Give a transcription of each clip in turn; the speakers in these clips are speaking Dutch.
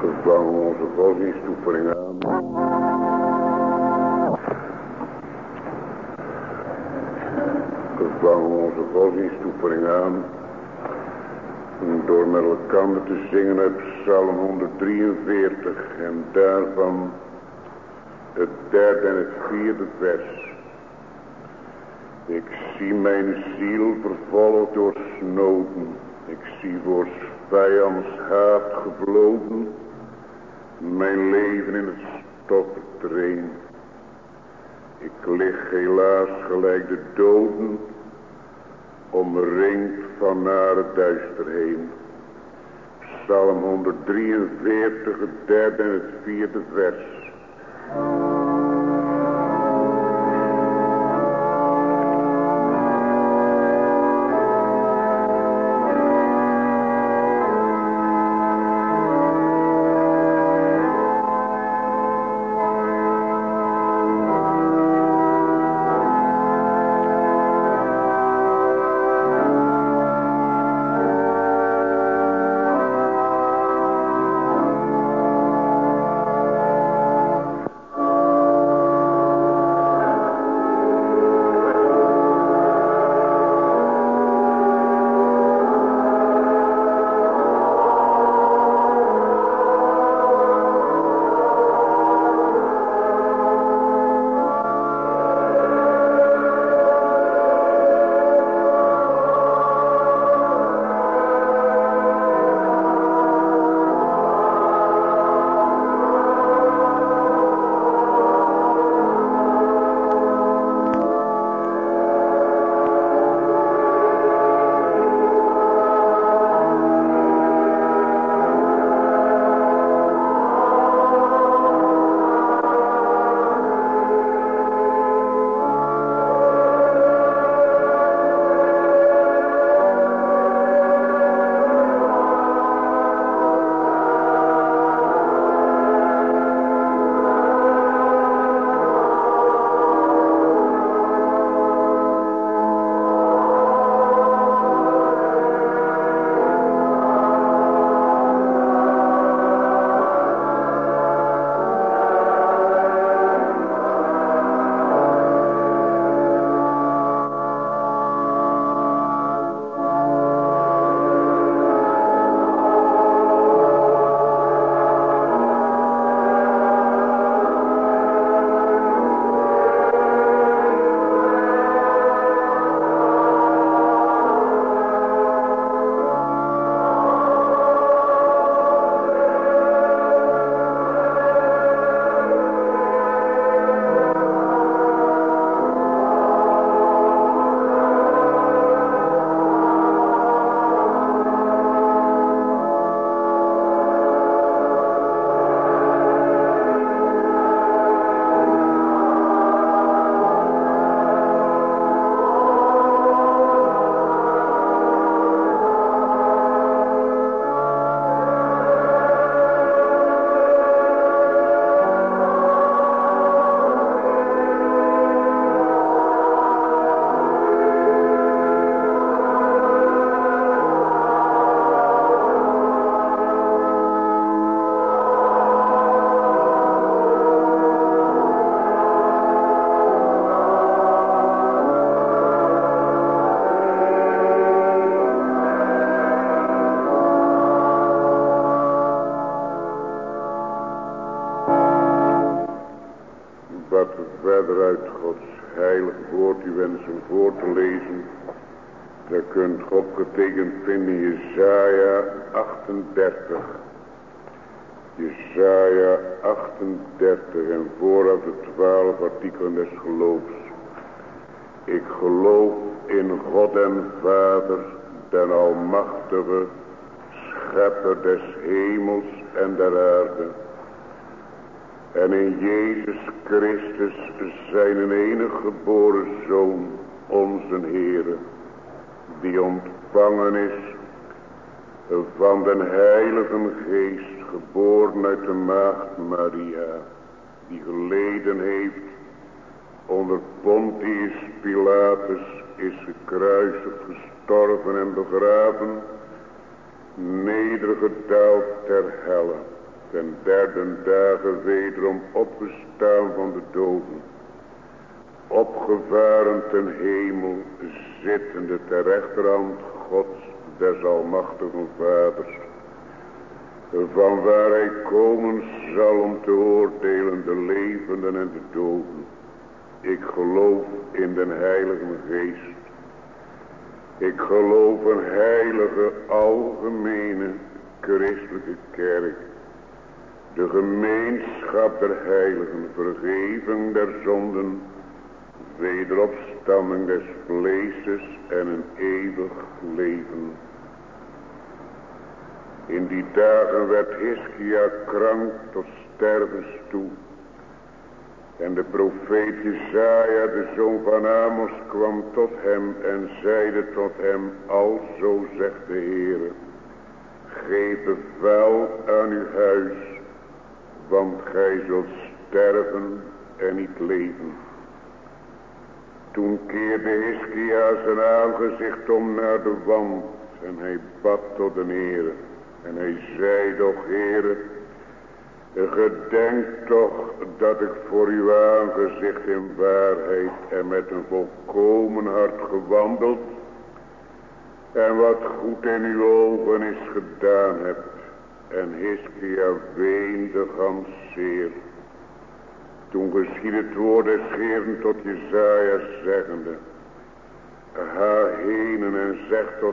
Vangen onze godsdienstoefening aan. Vangen onze godsdienstoefening aan. Door met elkaar te zingen uit Psalm 143 en daarvan het derde en het vierde vers. Ik zie mijn ziel vervolgd door snoden. Ik zie voor vijands haat gevloden. Mijn leven in het stof verdween. Ik lig helaas gelijk de doden, omringd van nare duister heen. Psalm 143, het derde en het vierde vers. verder uit Gods heilig woord u wensen voor te lezen. Daar kunt God getekend vinden in Jesaja 38. Jesaja 38 en vooraf de 12 artikelen des geloofs. Ik geloof in God en Vader, den Almachtige, Schepper des hemels en der aarde. En in Jezus Christus zijn enige geboren Zoon, onze Heere, die ontvangen is van den Heilige Geest, geboren uit de maagd Maria, die geleden heeft onder Pontius Pilatus, is gekruisigd, gestorven en begraven, nedergedaald ter helle, ten derde dagen wederom opgestaan van de doden, opgevaren ten hemel, zittende ter rechterhand Gods des almachtigen Vaders, van waar hij komen zal om te oordelen de levenden en de doden. Ik geloof in den Heilige Geest. Ik geloof een heilige, algemene, christelijke kerk. De gemeenschap der heiligen, vergeving der zonden, wederopstanding des vleeses en een eeuwig leven. In die dagen werd Hiskia krank tot stervens toe. En de profeet Jesaja, de zoon van Amos, kwam tot hem en zeide tot hem, alzo zegt de Heere, geef bevel aan uw huis, want gij zult sterven en niet leven. Toen keerde Hiskia zijn aangezicht om naar de wand en hij bad tot de Heere. En hij zei, doch Heere, gedenk toch dat ik voor uw aangezicht in waarheid en met een volkomen hart gewandeld en wat goed in uw ogen is gedaan heb. En Hiskia weende gans zeer. Toen geschiedde het woord des Heeren tot Jesaja zeggende, ga heen en zeg tot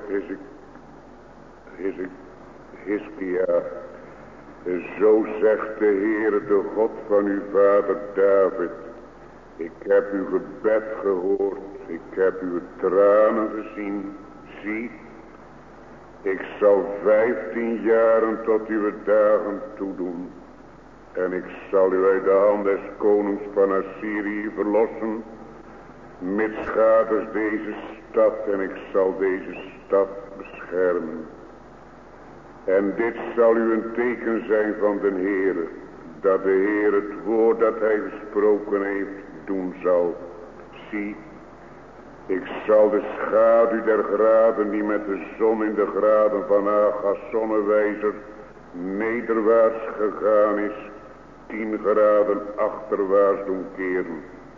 Hiskia, zo zegt de Heere, de God van uw vader David, ik heb uw gebed gehoord, ik heb uw tranen gezien, zie, ik zal 15 jaren tot uw dagen toedoen, en ik zal u uit de hand des konings van Assyrië verlossen, mitsgaders deze stad, en ik zal deze stad beschermen. En dit zal u een teken zijn van den Heere, dat de Heer het woord dat hij gesproken heeft doen zal. Zie, ik zal de schaduw der graden die met de zon in de graden van Agas zonnewijzer nederwaarts gegaan is, 10 graden achterwaarts doen keren.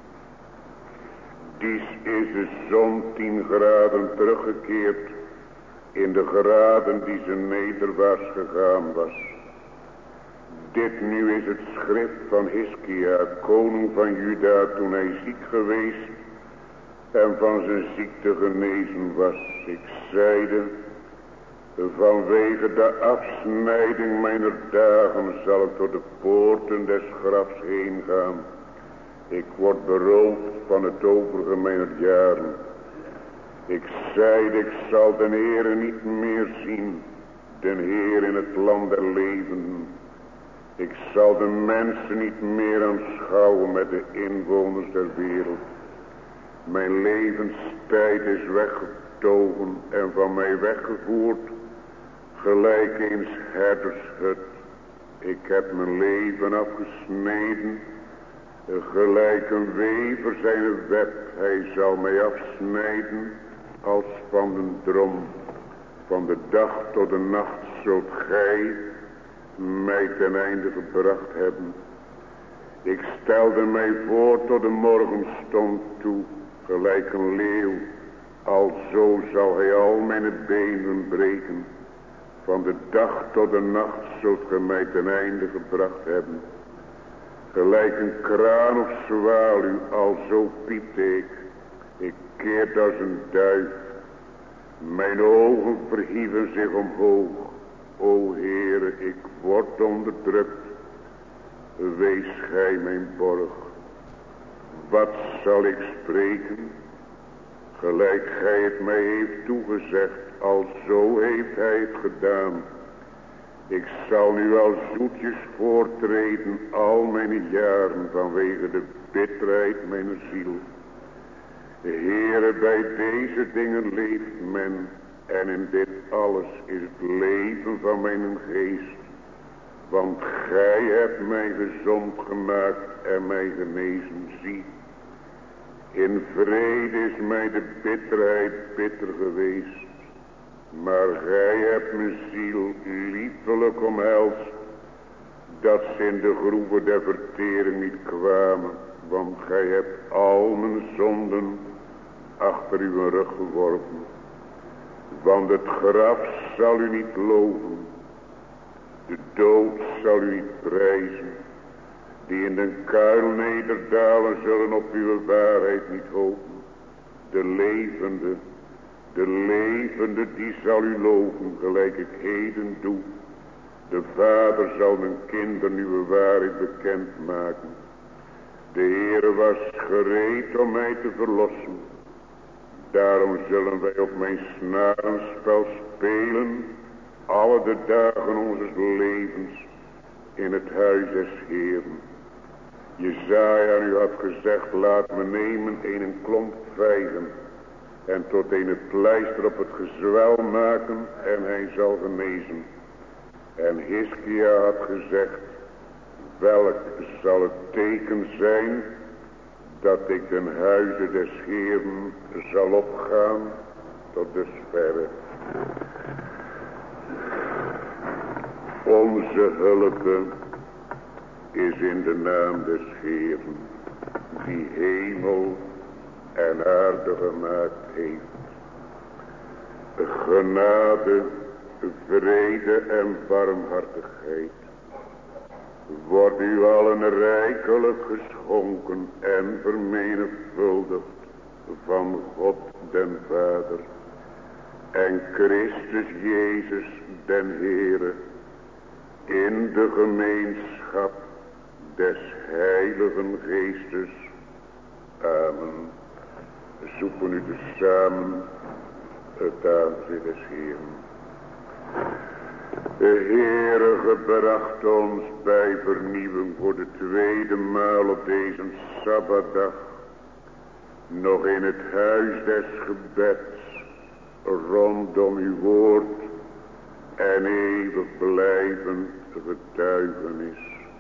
Dies is de zon 10 graden teruggekeerd in de graden die ze nederwaarts gegaan was. Dit nu is het schrift van Hiskia, koning van Juda, toen hij ziek geweest en van zijn ziekte genezen was. Ik zeide, vanwege de afsnijding mijner dagen zal ik tot de poorten des grafs heen gaan. Ik word beroofd van het overige mijner jaren. Ik zeide, ik zal den Heere niet meer zien, den Heer in het land der levenden. Ik zal de mensen niet meer aanschouwen met de inwoners der wereld. Mijn levenstijd is weggetogen en van mij weggevoerd, gelijk eens herdershut. Ik heb mijn leven afgesneden, gelijk een wever zijn web, hij zal mij afsnijden als van een drom. Van de dag tot de nacht zult gij mij ten einde gebracht hebben. Ik stelde mij voor tot de morgenstond toe, gelijk een leeuw, alzo zal hij al mijn benen breken. Van de dag tot de nacht zult gij mij ten einde gebracht hebben. Gelijk een kraan of zwaluw, alzo piepte ik. Ik keerde als een duif. Mijn ogen verhieven zich omhoog. O Heere, ik word onderdrukt. Wees gij mijn borg. Wat zal ik spreken? Gelijk gij het mij heeft toegezegd, alzo heeft hij het gedaan. Ik zal nu al zoetjes voortreden al mijn jaren vanwege de bitterheid mijn ziel. Heere, bij deze dingen leeft men en in dit alles is het leven van mijn geest. Want gij hebt mij gezond gemaakt en mij genezen, zie. In vrede is mij de bitterheid bitter geweest. Maar gij hebt mijn ziel liefelijk omhelst. dat ze in de groeven der vertering niet kwamen, want gij hebt al mijn zonden achter uw rug geworpen. Want het graf zal u niet loven, de dood zal u niet prijzen. Die in den kuil nederdalen zullen op uw waarheid niet hopen. De levende die zal u loven, gelijk ik heden doe. De Vader zal mijn kinderen uw waarheid bekend maken. De Heere was gereed om mij te verlossen. Daarom zullen wij op mijn snarenspel spelen, alle de dagen onzes levens, in het huis des Heeren. Jesaja nu had gezegd, laat me nemen een klomp vijgen, en tot een pleister op het gezwel maken, en hij zal genezen. En Hiskia had gezegd, welk zal het teken zijn, dat ik den huize des Heeren zal opgaan tot dusverre. Onze hulp is in de naam des Heeren, die hemel en aarde gemaakt heeft. Genade, vrede en barmhartigheid wordt u allen rijkelijk geschonken en vermenigvuldigd van God den Vader en Christus Jezus den Heere in de gemeenschap des Heiligen Geestes. Amen. Zoeken u tezamen het aanzicht des Heeren. De Heere gebracht ons bij vernieuwing voor de tweede maal op deze Sabbatdag, nog in het huis des gebeds, rondom uw woord en eeuwig blijvend getuigenis.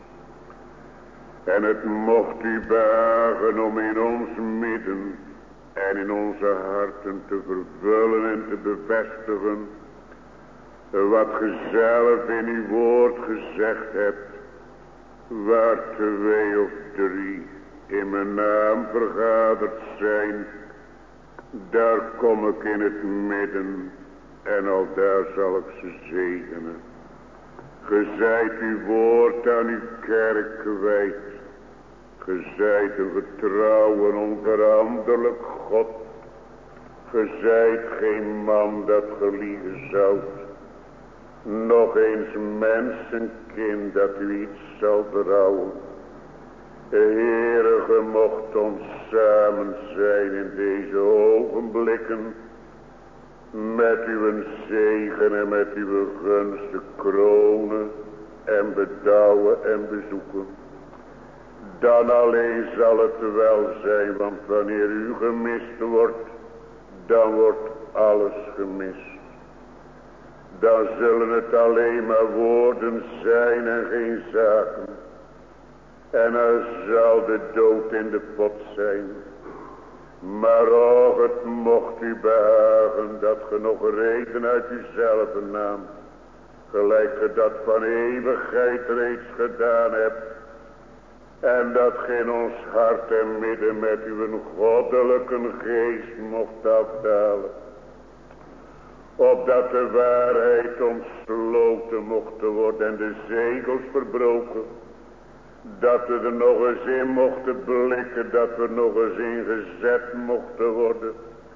En het mocht u behagen om in ons midden en in onze harten te vervullen en te bevestigen wat ge zelf in uw woord gezegd hebt, waar 2 of 3 in mijn naam vergaderd zijn, daar kom ik in het midden en al daar zal ik ze zegenen. Ge zijt uw woord aan uw kerk kwijt. Ge zijt een getrouw en onveranderlijk God. Ge zijt geen man dat geliegen zou. Nog eens mensenkind dat u iets zal verhouden. Heere, ge mocht ons samen zijn in deze ogenblikken. Met uw zegen en met uw gunsten kronen en bedouwen en bezoeken. Dan alleen zal het wel zijn, want wanneer u gemist wordt, dan wordt alles gemist. Dan zullen het alleen maar woorden zijn en geen zaken. En er zal de dood in de pot zijn. Maar och, het mocht u behagen dat ge nog reden uit uzelf naamt. Gelijk ge dat van eeuwigheid reeds gedaan hebt. En dat ge in ons hart en midden met uw goddelijke geest mocht afdalen. Opdat de waarheid ontsloten mocht worden en de zegels verbroken. Dat we er nog eens in mochten blikken, dat we nog eens in gezet mochten worden.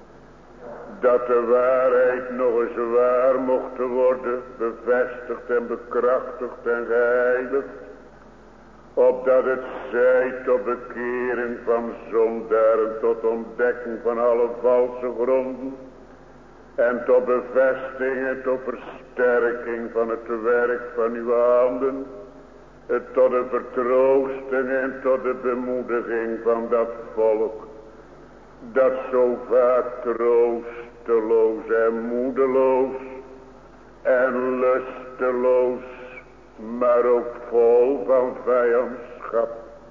Dat de waarheid nog eens waar mocht worden, bevestigd en bekrachtigd en geheiligd. Opdat het zij tot bekering van zondaren, tot ontdekking van alle valse gronden. En tot bevestiging en tot versterking van het werk van uw handen. Tot de vertroosting en tot de bemoediging van dat volk. Dat zo vaak troosteloos en moedeloos en lusteloos, maar ook vol van vijandschap,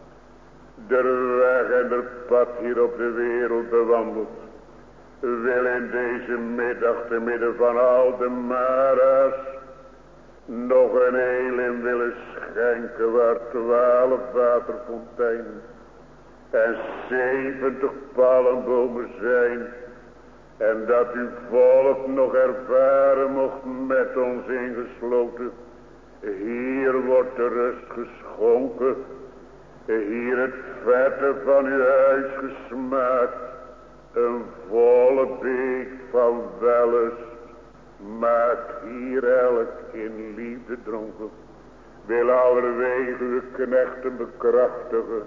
de weg en de pad hier op de wereld bewandelt. Wil in deze middag te midden van al de mara's nog een heel in willen schenken waar 12 waterfonteinen en 70 palmbomen zijn. En dat uw volk nog ervaren mocht met ons ingesloten. Hier wordt de rust geschonken. Hier het vette van uw huis gesmaakt. Een volle beek van wellust. Maakt hier elk in liefde dronken. Wil allerwege uw knechten bekrachtigen.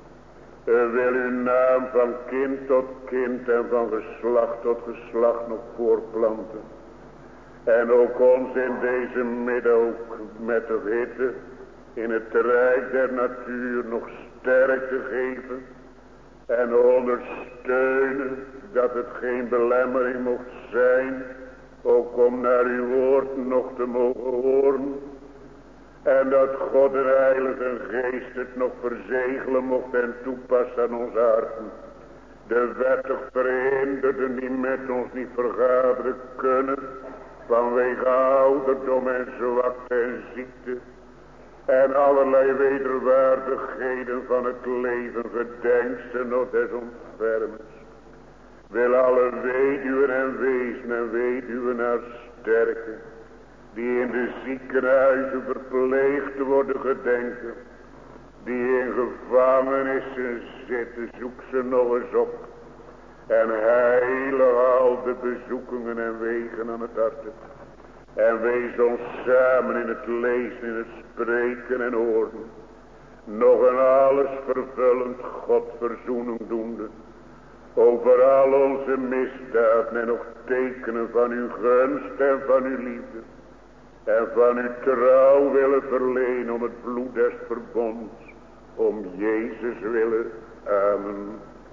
Wil uw naam van kind tot kind en van geslacht tot geslacht nog voorplanten. En ook ons in deze midden ook met de hitte in het rijk der natuur nog sterk te geven. En ondersteunen dat het geen belemmering mocht zijn. Ook om naar uw woord nog te mogen horen. En dat God de Heilige Geest het nog verzegelen mocht en toepassen aan onze harten. De wettig verhinderden die met ons niet vergaderen kunnen. Vanwege ouderdom en zwakte en ziekte. En allerlei wederwaardigheden van het leven gedenksten nog des ontfermens. Wil alle weduwen en wezen en weduwenaars sterken. Die in de ziekenhuizen verpleegd worden gedenken. Die in gevangenissen zitten, zoek ze nog eens op. En heilig al de bezoekingen en wegen aan het hart. En wees ons samen in het lezen, in het spreken en horen. Nog een alles vervullend God verzoening doende. Over al onze misdaden en nog tekenen van uw gunst en van uw liefde. En van uw trouw willen verlenen om het bloed des verbonds. Om Jezus willen. Amen.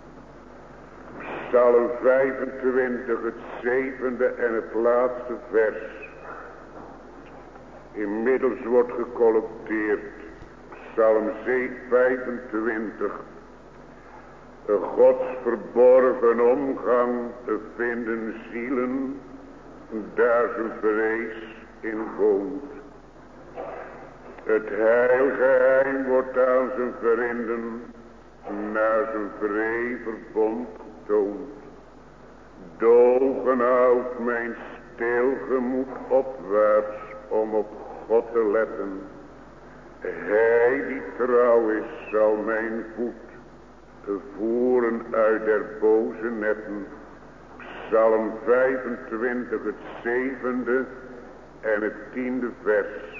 Psalm 25, het 7e en het laatste vers. Inmiddels wordt gecollecteerd. Psalm 25. Gods verborgen omgang vinden zielen. Daar zijn vrees in woont. Het heilgeheim wordt aan zijn vrienden naar zijn vrij verbond getoond. Dogen houdt mijn stilgemoed opwaarts om op God te letten. Hij die trouw is zal mijn voet voeren uit der boze netten. Psalm 25, het 7e en het 10e vers.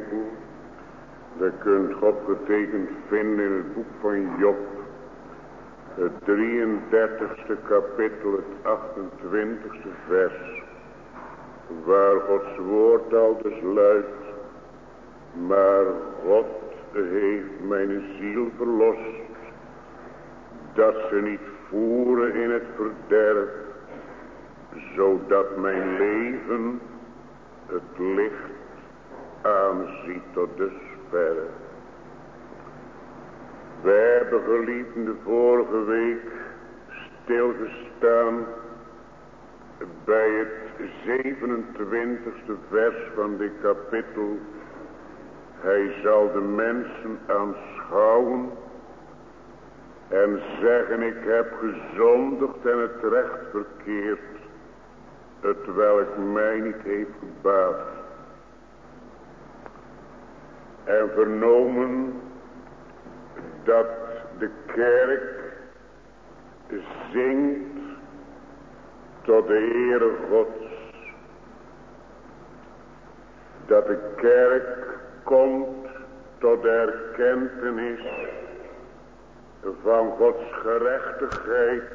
denken. Dat kunt opgetekend vinden in het boek van Job. Het 33ste kapitel, het 28ste vers. Waar Gods woord aldus luidt. Maar God heeft mijn ziel verlost. Dat ze niet voeren in het verderf. Zodat mijn leven het licht aanziet tot de sperre. We hebben geliefden de vorige week stilgestaan bij het 27ste vers van dit kapitel. Hij zal de mensen aanschouwen en zeggen: ik heb gezondigd en het recht verkeerd, het welk mij niet heeft gebaat. En vernomen dat de kerk zingt tot de Heere Gods. Dat de kerk komt tot de erkentenis van Gods gerechtigheid.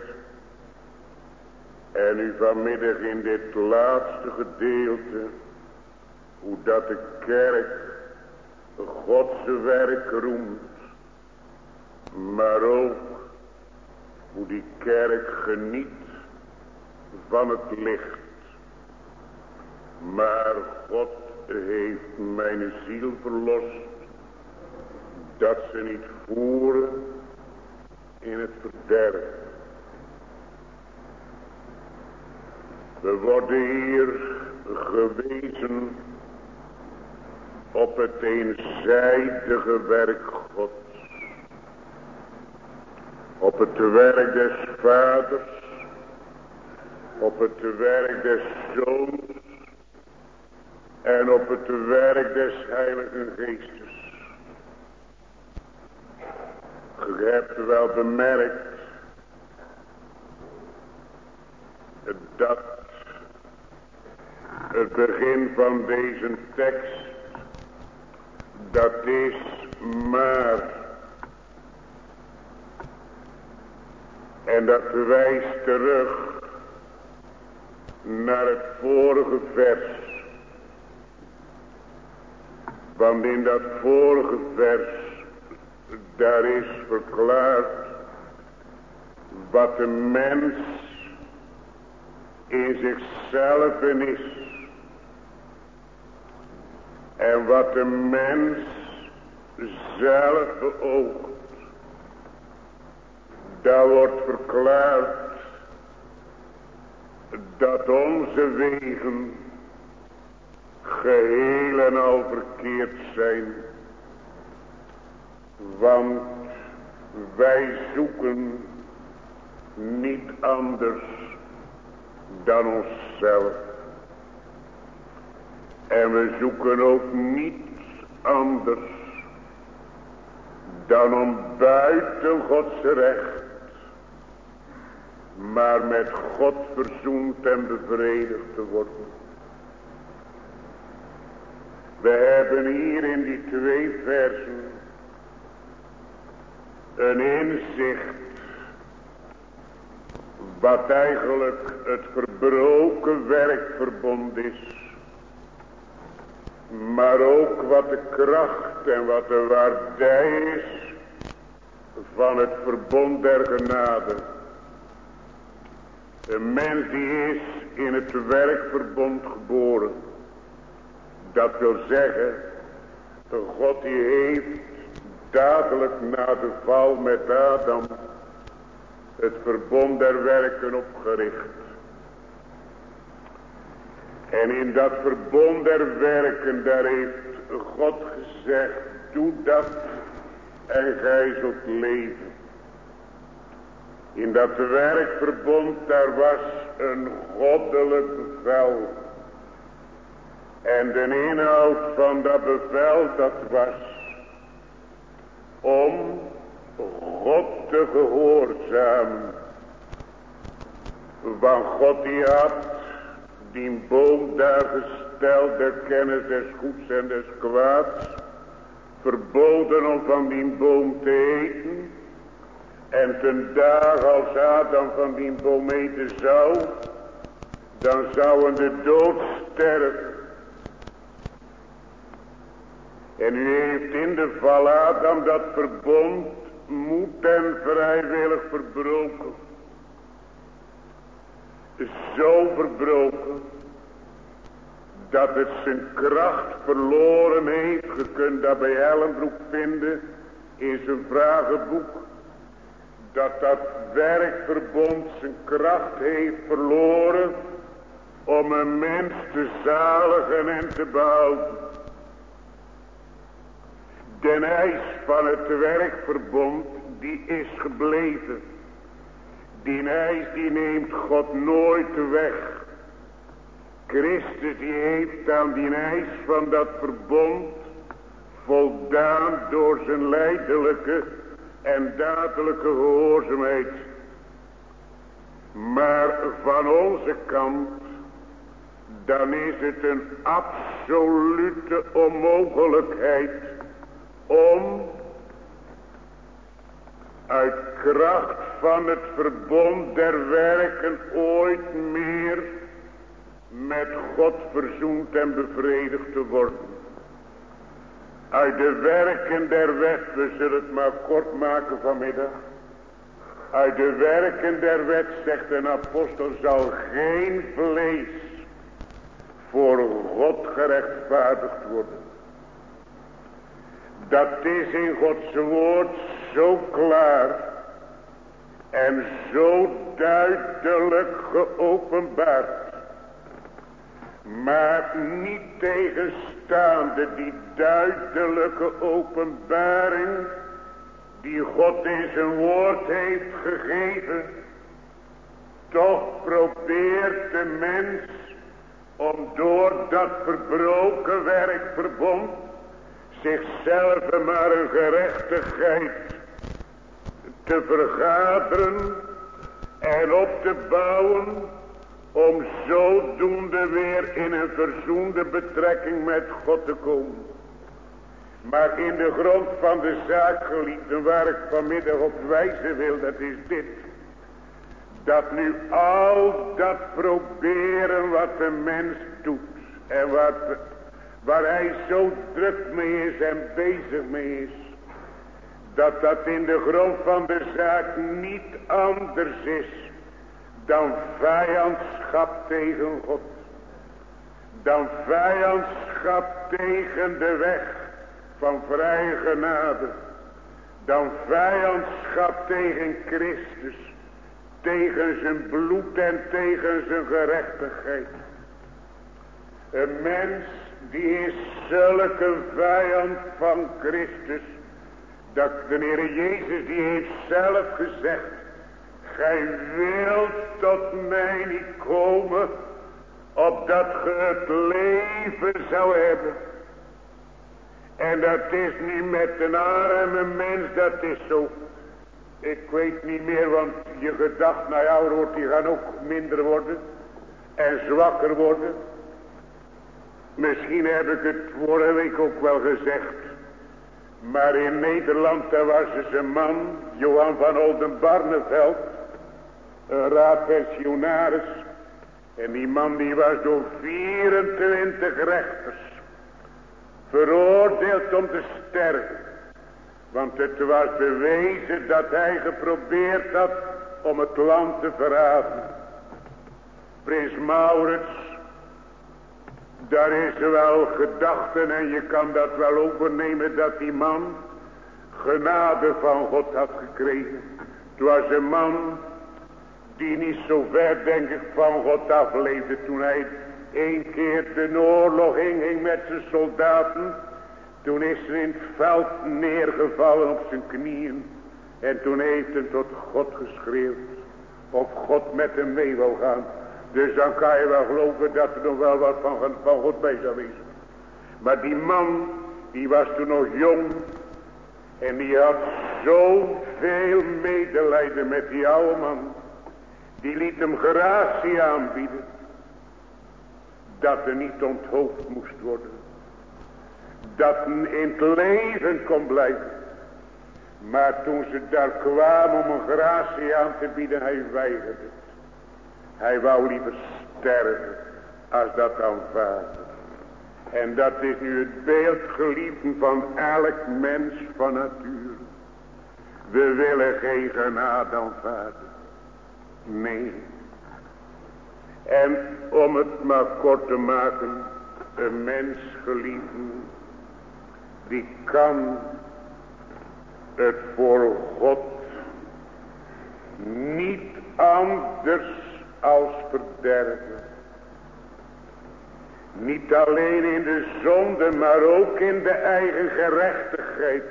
En u vanmiddag in dit laatste gedeelte, hoe dat de kerk Gods werk roemt, maar ook hoe die kerk geniet van het licht. Maar God heeft mijn ziel verlost, dat ze niet voeren in het verderf. We worden hier gewezen op het eenzijdige werk Gods. Op het werk des Vaders, op het werk des Zoons en op het werk des Heiligen Geestes. Je hebt wel bemerkt dat het begin van deze tekst, dat is maar. En dat wijst terug naar het vorige vers. Want in dat vorige vers, daar is verklaard wat de mens in zichzelf is. En wat de mens zelf beoogt. Daar wordt verklaard dat onze wegen geheel en al verkeerd zijn. Want wij zoeken niet anders dan onszelf. En we zoeken ook niets anders dan om buiten Gods recht, maar met God verzoend en bevredigd te worden. We hebben hier in die 2 versen een inzicht wat eigenlijk het verbroken werkverbond is. Maar ook wat de kracht en wat de waardij is van het verbond der genade. Een mens die is in het werkverbond geboren. Dat wil zeggen, God die heeft dadelijk na de val met Adam het verbond der werken opgericht. En in dat verbond der werken, daar heeft God gezegd, doe dat en gij zult leven. In dat werkverbond, daar was een goddelijk bevel. En de inhoud van dat bevel, dat was om God te gehoorzamen. Want God die had die boom daar stelt de kennis des goeds en des kwaads, verboden om van die boom te eten, en ten dagen als Adam van die boom eten zou, dan zouden de dood sterven. En u heeft in de val Adam dat verbond moed en vrijwillig verbroken. Zo verbroken dat het zijn kracht verloren heeft. Je kunt dat bij Ellenbroek vinden in zijn vragenboek. Dat werkverbond zijn kracht heeft verloren om een mens te zaligen en te behouden. De eis van het werkverbond die is gebleven. Die eis die neemt God nooit weg. Christus die heeft aan die eis van dat verbond voldaan door zijn lijdelijke en dadelijke gehoorzaamheid. Maar van onze kant, dan is het een absolute onmogelijkheid om uit kracht van het verbond der werken ooit meer met God verzoend en bevredigd te worden. Uit de werken der wet, we zullen het maar kort maken vanmiddag. Uit de werken der wet, zegt een apostel, zal geen vlees voor God gerechtvaardigd worden. Dat is in Gods woord zo klaar en zo duidelijk geopenbaard. Maar niet tegenstaande die duidelijke openbaring die God in zijn woord heeft gegeven, toch probeert de mens om door dat verbroken werkverbond zichzelf maar een gerechtigheid te vergaderen en op te bouwen, om zodoende weer in een verzoende betrekking met God te komen. Maar in de grond van de zaak, geliefden, waar ik vanmiddag op wijzen wil, dat is dit. Dat nu al dat proberen wat de mens doet en waar hij zo druk mee is en bezig mee is, dat in de grond van de zaak niet anders is dan vijandschap tegen God. Dan vijandschap tegen de weg van vrije genade. Dan vijandschap tegen Christus. Tegen zijn bloed en tegen zijn gerechtigheid. Een mens die is zulke vijand van Christus, dat de Heer Jezus die heeft zelf gezegd: gij wilt tot mij niet komen, opdat ge het leven zou hebben. En dat is niet met een arme mens, dat is zo. Ik weet niet meer, want je gedacht, nou ja, wordt, die gaan ook minder worden en zwakker worden. Misschien heb ik het vorige week ook wel gezegd. Maar in Nederland, daar was dus een man, Johan van Oldenbarneveld, een raadpensionaris. En die man die was door 24 rechters veroordeeld om te sterven. Want het was bewezen dat hij geprobeerd had om het land te verraden. Prins Maurits, daar is wel gedachten en je kan dat wel overnemen dat die man genade van God had gekregen. Het was een man die niet zo ver, denk ik, van God afleefde toen hij 1 keer de oorlog inging met zijn soldaten. Toen is hij in het veld neergevallen op zijn knieën. En toen heeft hij tot God geschreeuwd. Of God met hem mee wil gaan. Dus dan kan je wel geloven dat er nog wel wat van God bij zou wezen. Maar die man, die was toen nog jong. En die had zoveel medelijden met die oude man. Die liet hem gratie aanbieden. dat er niet onthoofd moest worden. Dat in het leven kon blijven. Maar toen ze daar kwamen om een gratie aan te bieden, hij weigerde het. Hij wou liever sterven als dat aanvaarden. En dat is nu het beeld, geliefden, van elk mens van natuur. We willen geen genade aanvaarden. Nee. En om het maar kort te maken, een mens, geliefden, die kan het voor God niet anders als verderven. Niet alleen in de zonde, maar ook in de eigen gerechtigheid.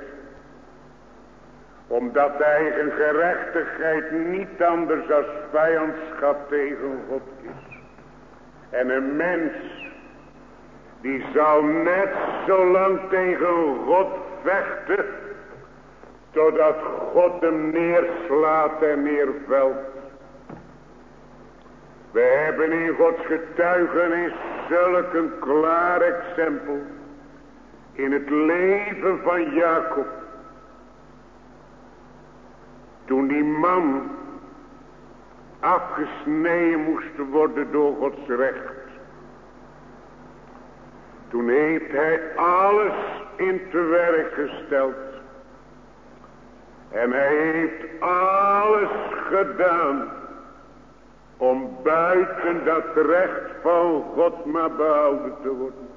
Omdat de eigen gerechtigheid niet anders als vijandschap tegen God is. En een mens, die zal net zo lang tegen God vechten, totdat God hem neerslaat en neervelt. We hebben in Gods getuigenis zulk een klaar exempel in het leven van Jacob. Toen die man afgesneden moest worden door Gods recht. Toen heeft hij alles in te werk gesteld. En hij heeft alles gedaan om buiten dat recht van God maar behouden te worden.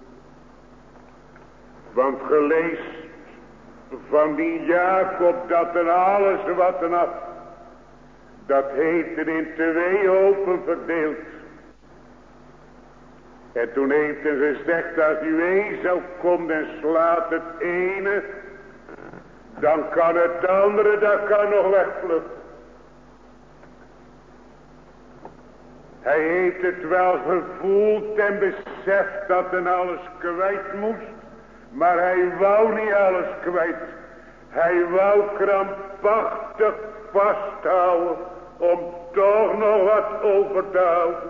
Want geleest van die Jacob dat er alles wat er af, dat heeft er in 2 hopen verdeeld. En toen heeft hij gezegd, als u Esau komt en slaat het ene, dan kan het andere, dat kan nog wegvluchten. Hij heeft het wel gevoeld en beseft dat hij alles kwijt moest. Maar hij wou niet alles kwijt. Hij wou krampachtig vasthouden om toch nog wat over te houden.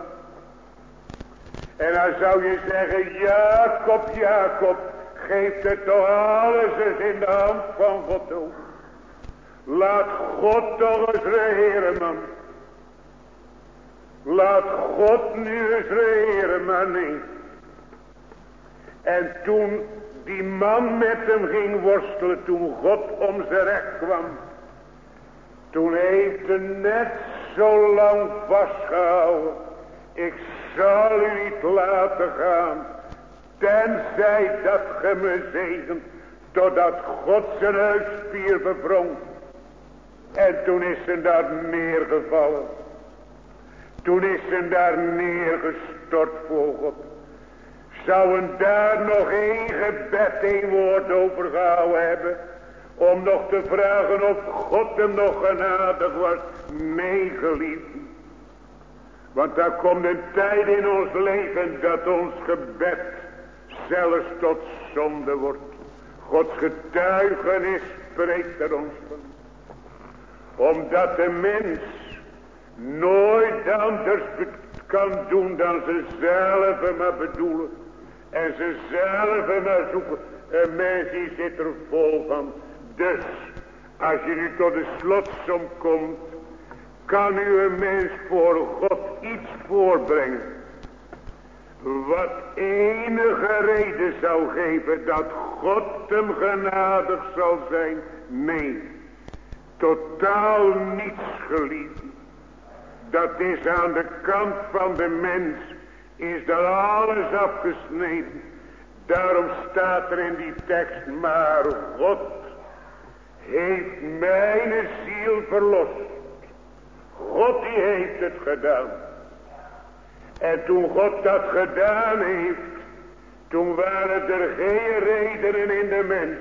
En dan zou je zeggen, Jacob, Jacob, geef het toch alles eens in de hand van God over. Laat God toch eens regeren, man. Laat God nu eens regeren, maar nee. En toen die man met hem ging worstelen, toen God om zijn recht kwam, toen heeft hij net zo lang vastgehouden. Ik zal u niet laten gaan, tenzij dat ge me zegent, totdat God zijn huisspier bevronk. En toen is hij daar neergevallen. Toen is hij daar neergestort voor God. Zouden daar nog 1 gebed, 1 woord over gehouden hebben, om nog te vragen of God hem nog genadig was? Nee, geliefden. Want daar komt een tijd in ons leven dat ons gebed zelfs tot zonde wordt. Gods getuigenis spreekt er ons van. Omdat de mens nooit anders kan doen dan ze zelf maar bedoelen. En ze zelf maar zoeken. Een mens die zit er vol van. Dus, als je nu tot de slotsom komt, kan u een mens voor God iets voorbrengen. Wat enige reden zou geven dat God hem genadig zal zijn. Nee, totaal niets, geliefden. Dat is aan de kant van de mens, is dat alles afgesneden. Daarom staat er in die tekst, maar God heeft mijn ziel verlost. God die heeft het gedaan. En toen God dat gedaan heeft, toen waren er geen redenen in de mens.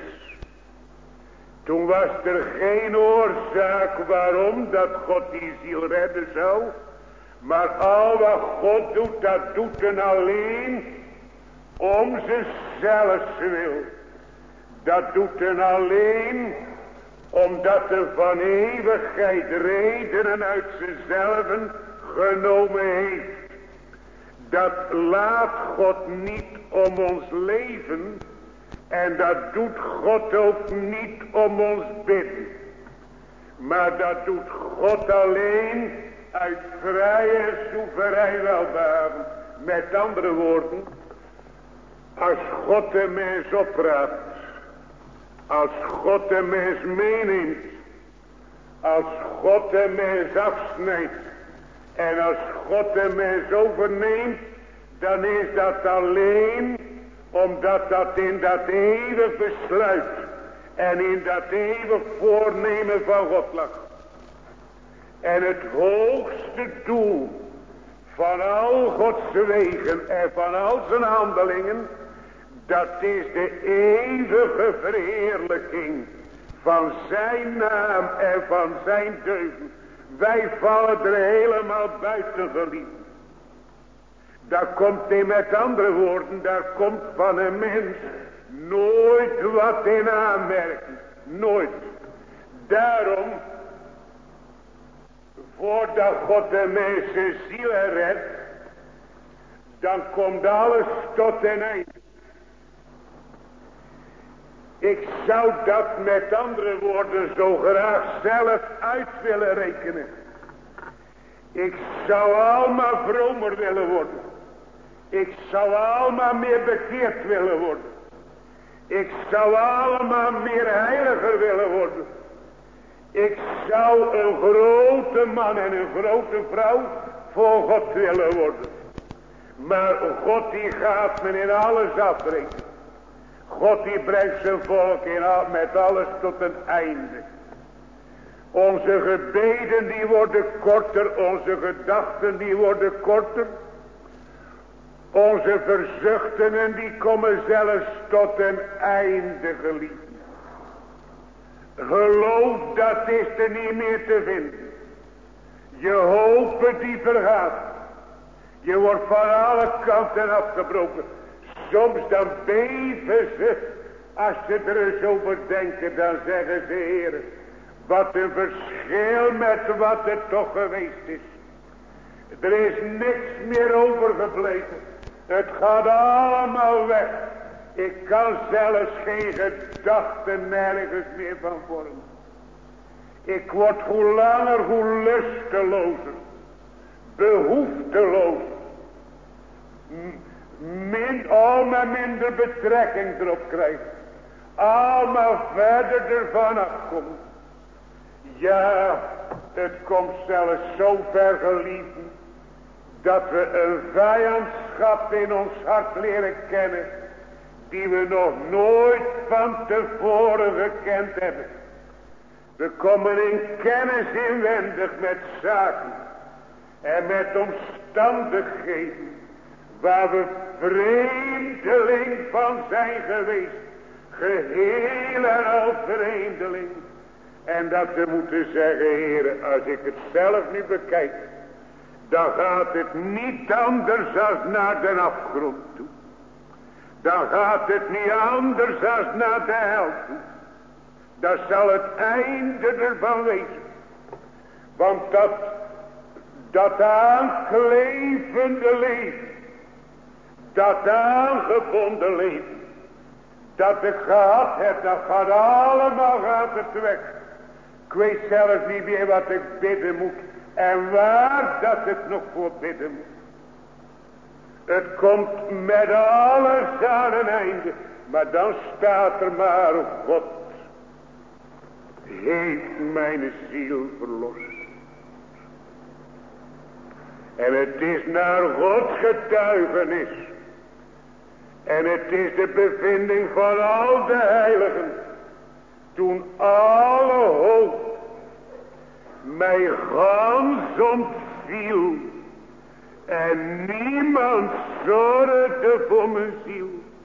Toen was er geen oorzaak waarom dat God die ziel redden zou. Maar al wat God doet, dat doet hij alleen om zichzelf wil. Dat doet hij alleen omdat hij van eeuwigheid redenen uit zichzelf genomen heeft. Dat laat God niet om ons leven. En dat doet God ook niet om ons bidden. Maar dat doet God alleen uit vrije en soeverein welbehagen. Met andere woorden, als God de mens opraapt, als God de mens meeneemt, als God de mens afsnijdt en als God de mens overneemt, dan is dat alleen omdat dat in dat eeuwig besluit en in dat eeuwig voornemen van God lag. En het hoogste doel van al Gods wegen en van al zijn handelingen, dat is de eeuwige verheerlijking van zijn naam en van zijn deugden. Wij vallen er helemaal buiten, geliefd. Daar komt in, met andere woorden, daar komt van een mens nooit wat in aanmerking. Nooit. Daarom, voordat God de mens zijn ziel redt, dan komt alles tot een einde. Ik zou dat met andere woorden zo graag zelf uit willen rekenen. Ik zou allemaal vromer willen worden. Ik zou allemaal meer bekeerd willen worden. Ik zou allemaal meer heiliger willen worden. Ik zou een grote man en een grote vrouw voor God willen worden. Maar God die gaat men in alles afrekenen. God die brengt zijn volk met alles tot een einde. Onze gebeden die worden korter. Onze gedachten die worden korter. Onze verzuchtingen die komen zelfs tot een einde, geliefd. Geloof, dat is er niet meer te vinden. Je hoop die vergaat. Je wordt van alle kanten afgebroken. Soms dan beven ze. Als ze er eens over denken, dan zeggen ze: Heer, wat een verschil met wat er toch geweest is. Er is niks meer overgebleven. Het gaat allemaal weg. Ik kan zelfs geen gedachten nergens meer van vormen. Ik word hoe langer hoe lustelozer. Behoefteloos. Allemaal minder betrekking erop krijgen. Allemaal verder ervan afkomen. Ja, het komt zelfs zo ver, geliefden, dat we een vijandschap in ons hart leren kennen, die we nog nooit van tevoren gekend hebben. We komen in kennis inwendig met zaken en met omstandigheden waar we vreemdeling van zijn geweest. Geheel en al vreemdeling. En dat we moeten zeggen: Heer, als ik het zelf nu bekijk, dan gaat het niet anders als naar de afgrond toe. Dan gaat het niet anders als naar de hel toe. Dat zal het einde ervan wezen. Want dat aanklevende leven, dat aangebonden leven, dat ik gehad heb, dat gaat allemaal weg. Ik weet zelfs niet meer wat ik bidden moet. En waar dat het nog voor bidden moet. Het komt met alles aan een einde. Maar dan staat er maar: God heeft mijn ziel verlost. En het is naar Gods getuigenis. En het is de bevinding van al de heiligen. Toen alle hoop mij gans ontviel. En niemand zorgde voor mijn ziel.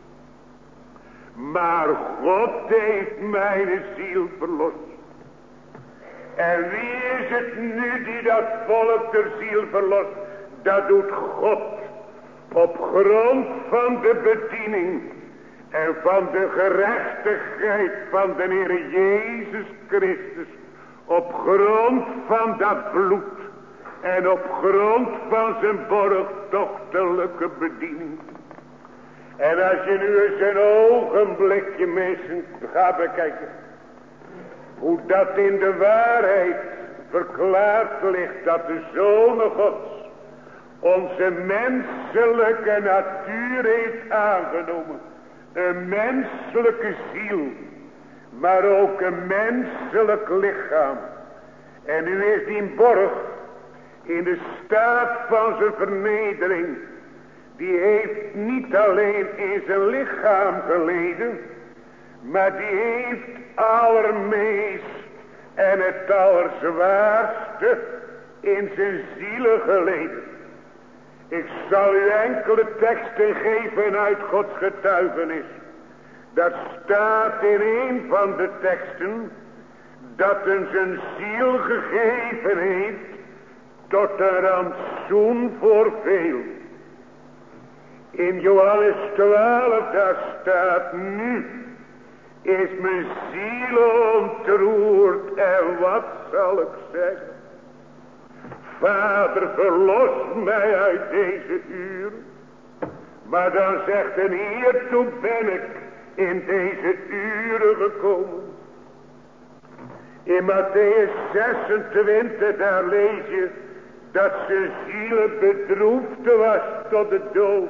Maar God heeft mijn ziel verlost. En wie is het nu die dat volk der ziel verlost? Dat doet God. Op grond van de bediening en van de gerechtigheid van de Heer Jezus Christus. Op grond van dat bloed en op grond van zijn borgtochtelijke bediening. En als je nu eens een ogenblikje mensen gaat bekijken, hoe dat in de waarheid verklaard ligt, dat de Zoon Gods onze menselijke natuur heeft aangenomen. Een menselijke ziel, maar ook een menselijk lichaam. En nu is die borg in de staat van zijn vernedering. Die heeft niet alleen in zijn lichaam geleden, maar die heeft allermeest en het allerzwaarste in zijn zielen geleden. Ik zal u enkele teksten geven uit Gods getuigenis. Dat staat in een van de teksten dat hij zijn ziel gegeven heeft tot een rantsoen voor veel. In Johannes 12 daar staat: nu is mijn ziel ontroerd en wat zal ik zeggen? Vader, verlos mij uit deze uur. Maar dan zegt hij: hiertoe ben ik in deze uren gekomen. In Matthäus 26 daar lees je dat zijn ziel bedroefd was tot de dood.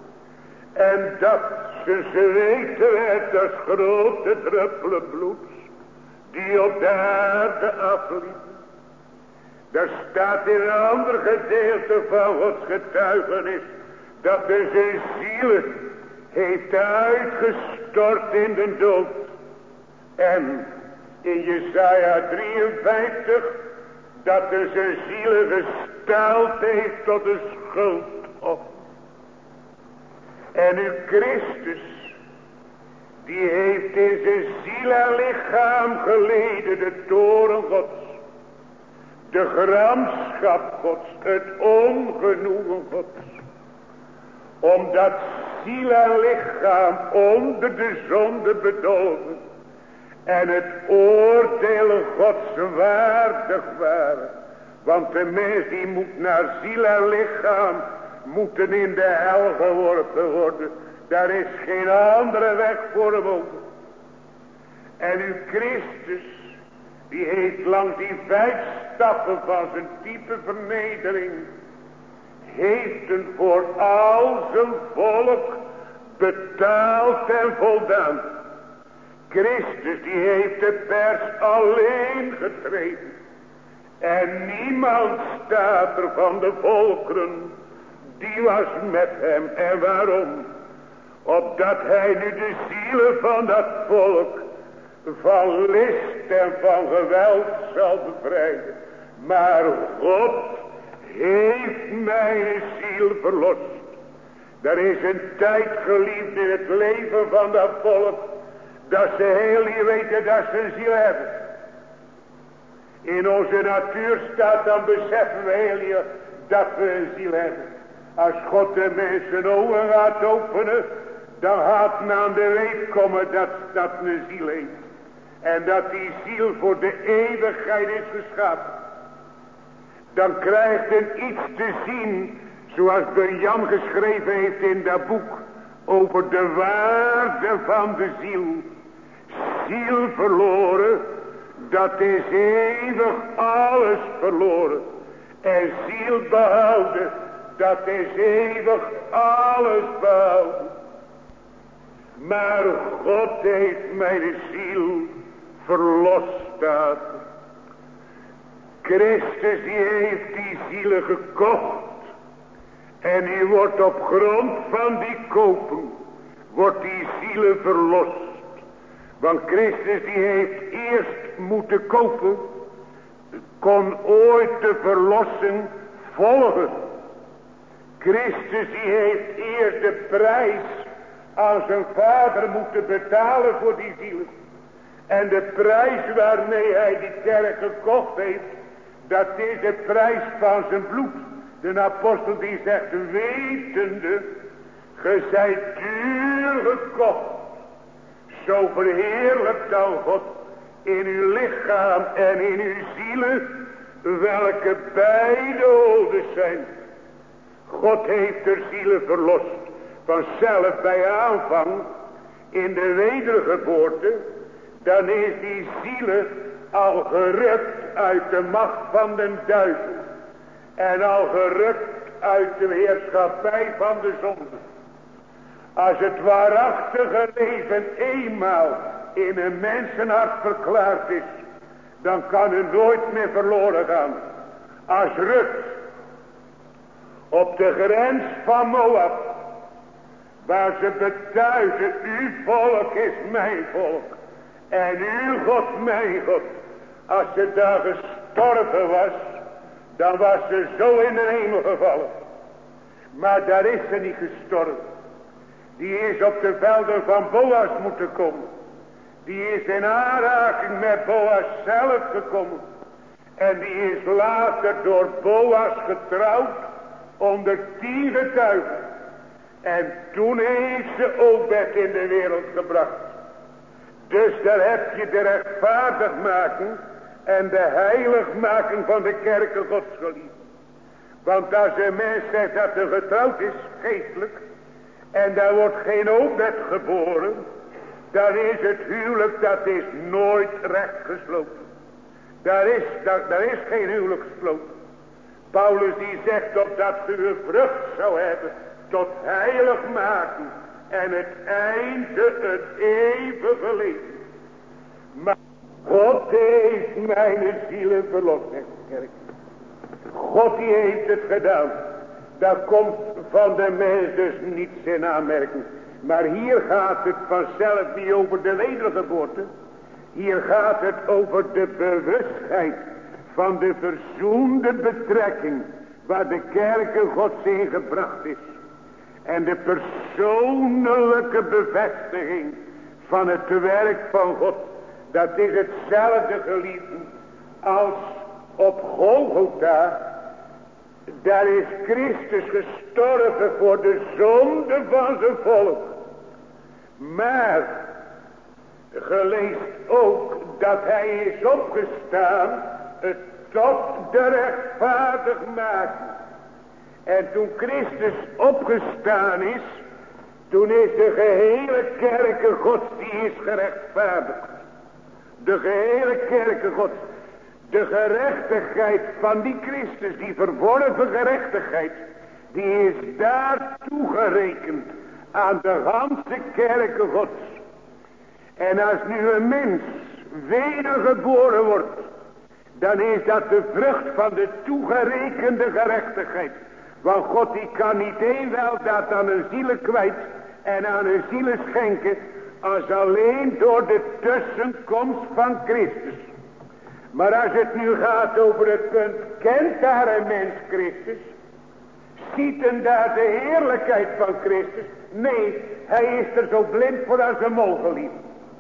En dat zijn geweten werd als grote druppelen bloeds die op de aarde afliepen. Daar staat in een ander gedeelte van Gods getuigenis dat hij zijn ziel heeft uitgestort in de dood. En in Jesaja 53 dat hij zijn ziel gesteld heeft tot een schuldoffer. En nu Christus, die heeft in zijn ziel en lichaam geleden de toorn Gods, de gramschap Gods, het ongenoegen Gods. Omdat ziel en lichaam onder de zonde bedolven en het oordeel Gods waardig waren. Want de mens die moet naar ziel en lichaam moeten in de hel geworpen worden. Daar is geen andere weg voor hem open. En u Christus, die heeft langs die 5 stappen van zijn diepe vernedering, heeft hem voor al zijn volk betaald en voldaan. Christus die heeft de pers alleen getreden. En niemand staat er van de volkeren, die was met hem. En waarom? Opdat hij nu de zielen van dat volk van list en van geweld zal bevrijden. Maar God heeft mijn ziel verlost. Er is een tijd geliefd in het leven van dat volk, dat ze heel niet weten dat ze een ziel hebben. In onze natuur staat, dan beseffen we heel niet dat we een ziel hebben. Als God de mensen ogen gaat openen, dan gaat men aan de weet komen dat een ziel heeft. En dat die ziel voor de eeuwigheid is geschapen. Dan krijgt men iets te zien, zoals Benjam geschreven heeft in dat boek, over de waarde van de ziel. Ziel verloren, dat is eeuwig alles verloren. En ziel behouden, dat is eeuwig alles behouden. Maar God heeft mijn ziel verlost. Staat. Christus die heeft die zielen gekocht. En die wordt op grond van die kopen, wordt die zielen verlost. Want Christus die heeft eerst moeten kopen, kon ooit de verlossing volgen. Christus die heeft eerst de prijs aan zijn vader moeten betalen voor die zielen. En de prijs waarmee hij die kerk gekocht heeft, dat is de prijs van zijn bloed. De apostel die zegt, wetende, ge zijt duur gekocht. Zo verheerlijkt dan God in uw lichaam en in uw zielen, welke beide odes zijn. God heeft de zielen verlost, vanzelf bij aanvang, in de wedergeboorte. Dan is die zielen al gerukt uit de macht van den duivel. En al gerukt uit de heerschappij van de zonde. Als het waarachtige leven eenmaal in een mensenhart verklaard is, dan kan het nooit meer verloren gaan. Als Rut op de grens van Moab, waar ze betuigen, uw volk is mijn volk en uw God mijn God. Als ze daar gestorven was, dan was ze zo in de hemel gevallen. Maar daar is ze niet gestorven. Die is op de velden van Boas moeten komen. Die is in aanraking met Boas zelf gekomen. En die is later door Boas getrouwd onder 10 getuigen. En toen heeft ze Obed in de wereld gebracht. Dus daar heb je de rechtvaardigmaking en de heiligmaking van de kerken Gods geliefd. Want als een mens zegt dat hij getrouwd is, geestelijk, en daar wordt geen Obed geboren, dan is het huwelijk, dat is nooit recht gesloten. Daar is geen huwelijk gesloten. Paulus die zegt opdat ze uw vrucht zou hebben tot heiligmaking en het einde het eeuwige leven. Maar God heeft mijn zielen verlost, zegt de kerk. God die heeft het gedaan. Daar komt van de mens dus niets in aanmerking. Maar hier gaat het vanzelf niet over de wedergeboorte. Hier gaat het over de bewustheid van de verzoende betrekking waar de kerken Gods in gebracht is. En de persoonlijke bevestiging van het werk van God. Dat is hetzelfde, geliefden, als op Golgotha. Daar is Christus gestorven voor de zonde van zijn volk. Maar geleest ook dat hij is opgestaan tot de rechtvaardigmaking. En toen Christus opgestaan is, toen is de gehele kerke Gods die is gerechtvaardigd. De gehele kerke Gods. De gerechtigheid van die Christus, die verworven gerechtigheid, die is daar toegerekend aan de ganse kerke Gods. En als nu een mens wedergeboren wordt, dan is dat de vrucht van de toegerekende gerechtigheid. Want God die kan niet evenwel dat aan een ziel kwijt en aan een ziel schenken, als alleen door de tussenkomst van Christus. Maar als het nu gaat over het punt, kent daar een mens Christus? Ziet hem daar de heerlijkheid van Christus? Nee, hij is er zo blind voor als een mol, geliefd.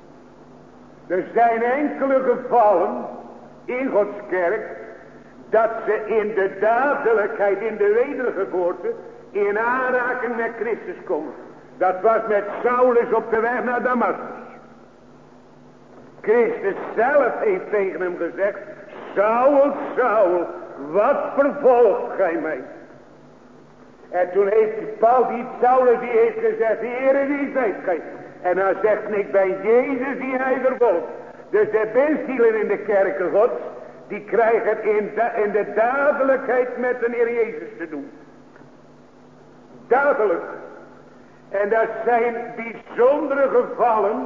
Er zijn enkele gevallen in Gods kerk, dat ze in de dadelijkheid, in de wedergeboorte, in aanraking met Christus komen. Dat was met Saulus op de weg naar Damascus. Christus zelf heeft tegen hem gezegd, Saul, Saul, wat vervolgt gij mij? En toen heeft Saulus die heeft gezegd, Heere, wie zijt gij? En hij zegt, ik ben Jezus die hij vervolgt. Dus er zijn zielen in de kerken Gods, die krijgen in de dadelijkheid met de Heer Jezus te doen. Dadelijk. En dat zijn bijzondere gevallen.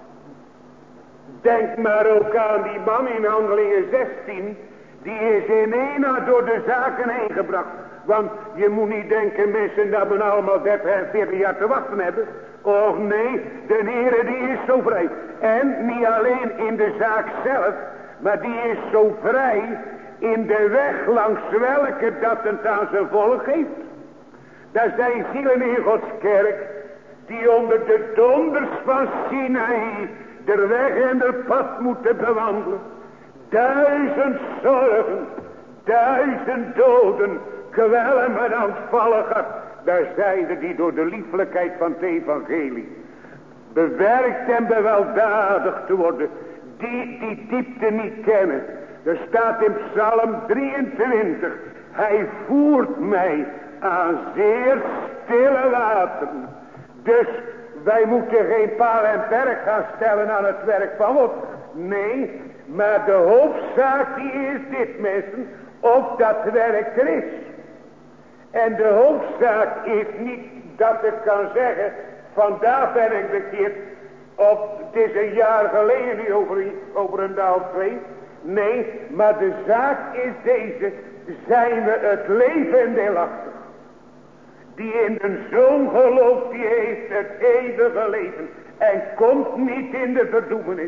Denk maar ook aan die man in Handelingen 16. Die is in ena door de zaken heen gebracht. Want je moet niet denken mensen dat we allemaal 30 en 40 jaar te wachten hebben. Och nee, de Heere die is zo vrij. En niet alleen in de zaak zelf. Maar die is zo vrij in de weg langs welke dat het aan zijn volk geeft. Daar zijn zielen in Gods kerk die onder de donders van Sinaï de weg en de pad moeten bewandelen. 1000 zorgen, 1000 doden, kwellen en aanvallen gaat. Daar zijn er die door de liefelijkheid van het evangelie bewerkt en beweldadigd te worden. Die diepte niet kennen. Er staat in Psalm 23. Hij voert mij aan zeer stille wateren. Dus wij moeten geen paal en perk gaan stellen aan het werk van God. Nee, maar de hoofdzaak die is dit, mensen. Of dat werk er is. En de hoofdzaak is niet dat ik kan zeggen, vandaag ben ik bekeerd. Of het is een jaar geleden nu over een dag of 2. Nee, maar de zaak is deze. Zijn we het leven deelachtig? Die in de Zoon gelooft, die heeft het eeuwige leven. En komt niet in de verdoemenis.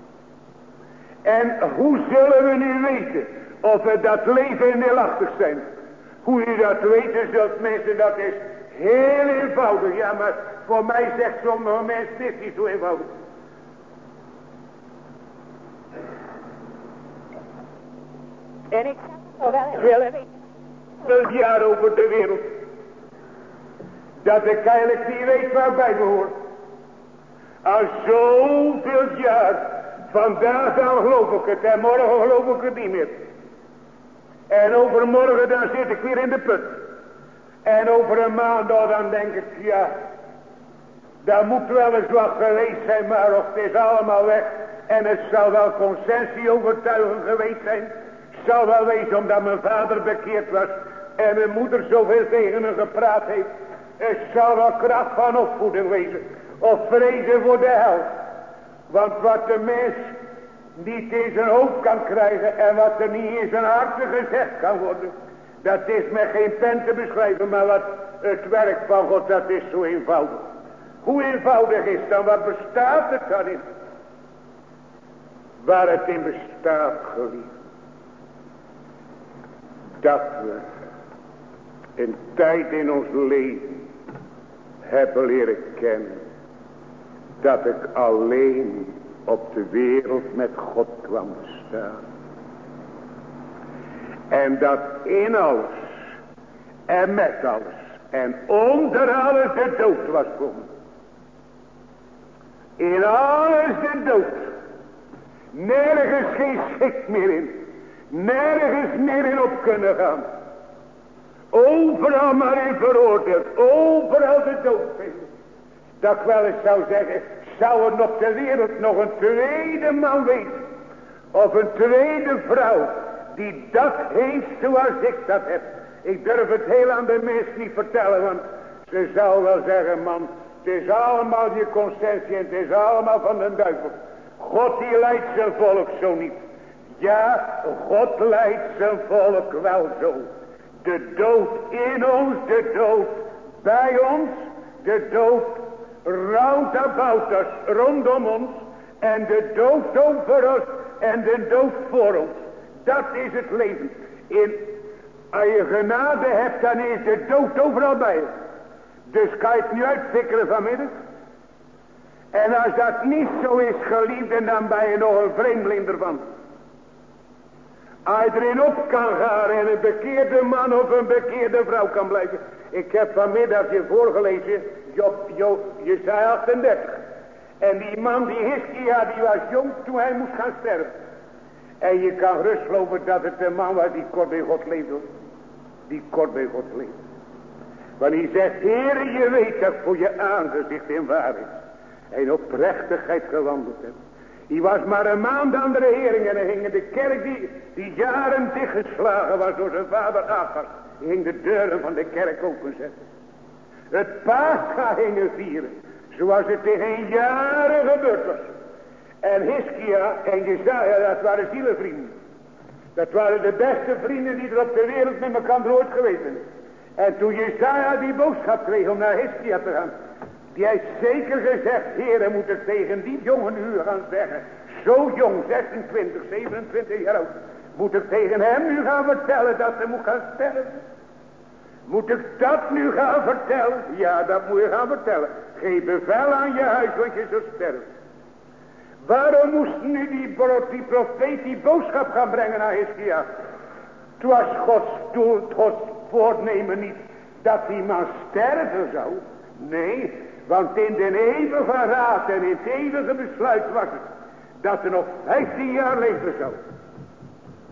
En hoe zullen we nu weten of we dat leven deelachtig zijn? Hoe u dat weten zult, mensen, dat is heel eenvoudig. Ja, maar voor mij zegt sommige mensen, dit is niet zo eenvoudig. En ik zou wel willen weten. Een jaar over de wereld. Dat ik eigenlijk niet weet waar bij me hoort. Al zoveel jaar. Vandaag dan geloof ik het. En morgen geloof ik het niet meer. En overmorgen dan zit ik weer in de put. En over een maand dan denk ik, ja. Daar moet wel eens wat geweest zijn. Maar of het is allemaal weg. En het zal wel conscientieovertuiging geweest zijn. Het zal wel wezen omdat mijn vader bekeerd was. En mijn moeder zoveel tegen hem gepraat heeft. Het zal wel kracht van opvoeding wezen. Of vrezen voor de hel. Want wat de mens niet in zijn hoofd kan krijgen. En wat er niet in zijn hart gezegd kan worden. Dat is met geen pen te beschrijven. Maar wat het werk van God, dat is zo eenvoudig. Hoe eenvoudig is dan? Wat bestaat het dan in? Waar het in bestaat, geliefd. Dat we een tijd in ons leven hebben leren kennen. Dat ik alleen op de wereld met God kwam te staan. En dat in alles en met alles en onder alles de dood was komen. In alles de dood. Nergens geen schik meer in. Nergens meer in op kunnen gaan. Overal maar in veroordeeld. Overal de dood vinden. Dat ik wel eens zou zeggen. Zou er op de wereld nog een tweede man wezen. Of een tweede vrouw. Die dat heeft zoals ik dat heb. Ik durf het heel aan de mens niet vertellen. Want ze zou wel zeggen, man. Het is allemaal je conscientie. En het is allemaal van de duivel. God die leidt zijn volk zo niet. Ja, God leidt zijn volk wel zo. De dood in ons, de dood bij ons, de dood round about us, rondom ons. En de dood over ons en de dood voor ons. Dat is het leven. Als je genade hebt, dan is de dood overal bij je. Dus kan je het nu uitfikkeren vanmiddag. En als dat niet zo is, geliefde, dan ben je nog een vreemdeling ervan. Als je erin op kan gaan en een bekeerde man of een bekeerde vrouw kan blijven. Ik heb vanmiddag je voorgelezen, Jesaja 38. En die man, die Hiskia, die was jong toen hij moest gaan sterven. En je kan rust geloven dat het een man was die kort bij God leefde. Die kort bij God leefde. Want hij zegt, Heere, je weet dat ik voor je aangezicht in waarheid en oprechtigheid gewandeld heb. Hij was maar een maand aan de regering en hij ging in de kerk die jaren dichtgeslagen was door zijn vader Agar. Hij ging de deuren van de kerk openzetten. Het Pascha gingen vieren, zoals het in jaren gebeurd was. En Hiskia en Jesaja, dat waren zielenvrienden. Dat waren de beste vrienden die er op de wereld met elkaar ooit geweest zijn. En toen Jesaja die boodschap kreeg om naar Hiskia te gaan, die heeft zeker gezegd, Heere, moet ik tegen die jongen nu gaan zeggen, zo jong, 26, 27 jaar oud, moet ik tegen hem nu gaan vertellen dat hij moet gaan sterven? Moet ik dat nu gaan vertellen? Ja, dat moet je gaan vertellen. Geef bevel aan je huis, want je zult sterven. Waarom moest nu die profeet die boodschap gaan brengen naar Hiskia? Het was Gods voornemen niet dat die man sterven zou. Nee, want in de eeuwige raad en in het eeuwige besluit was het dat er nog 15 jaar leven zou.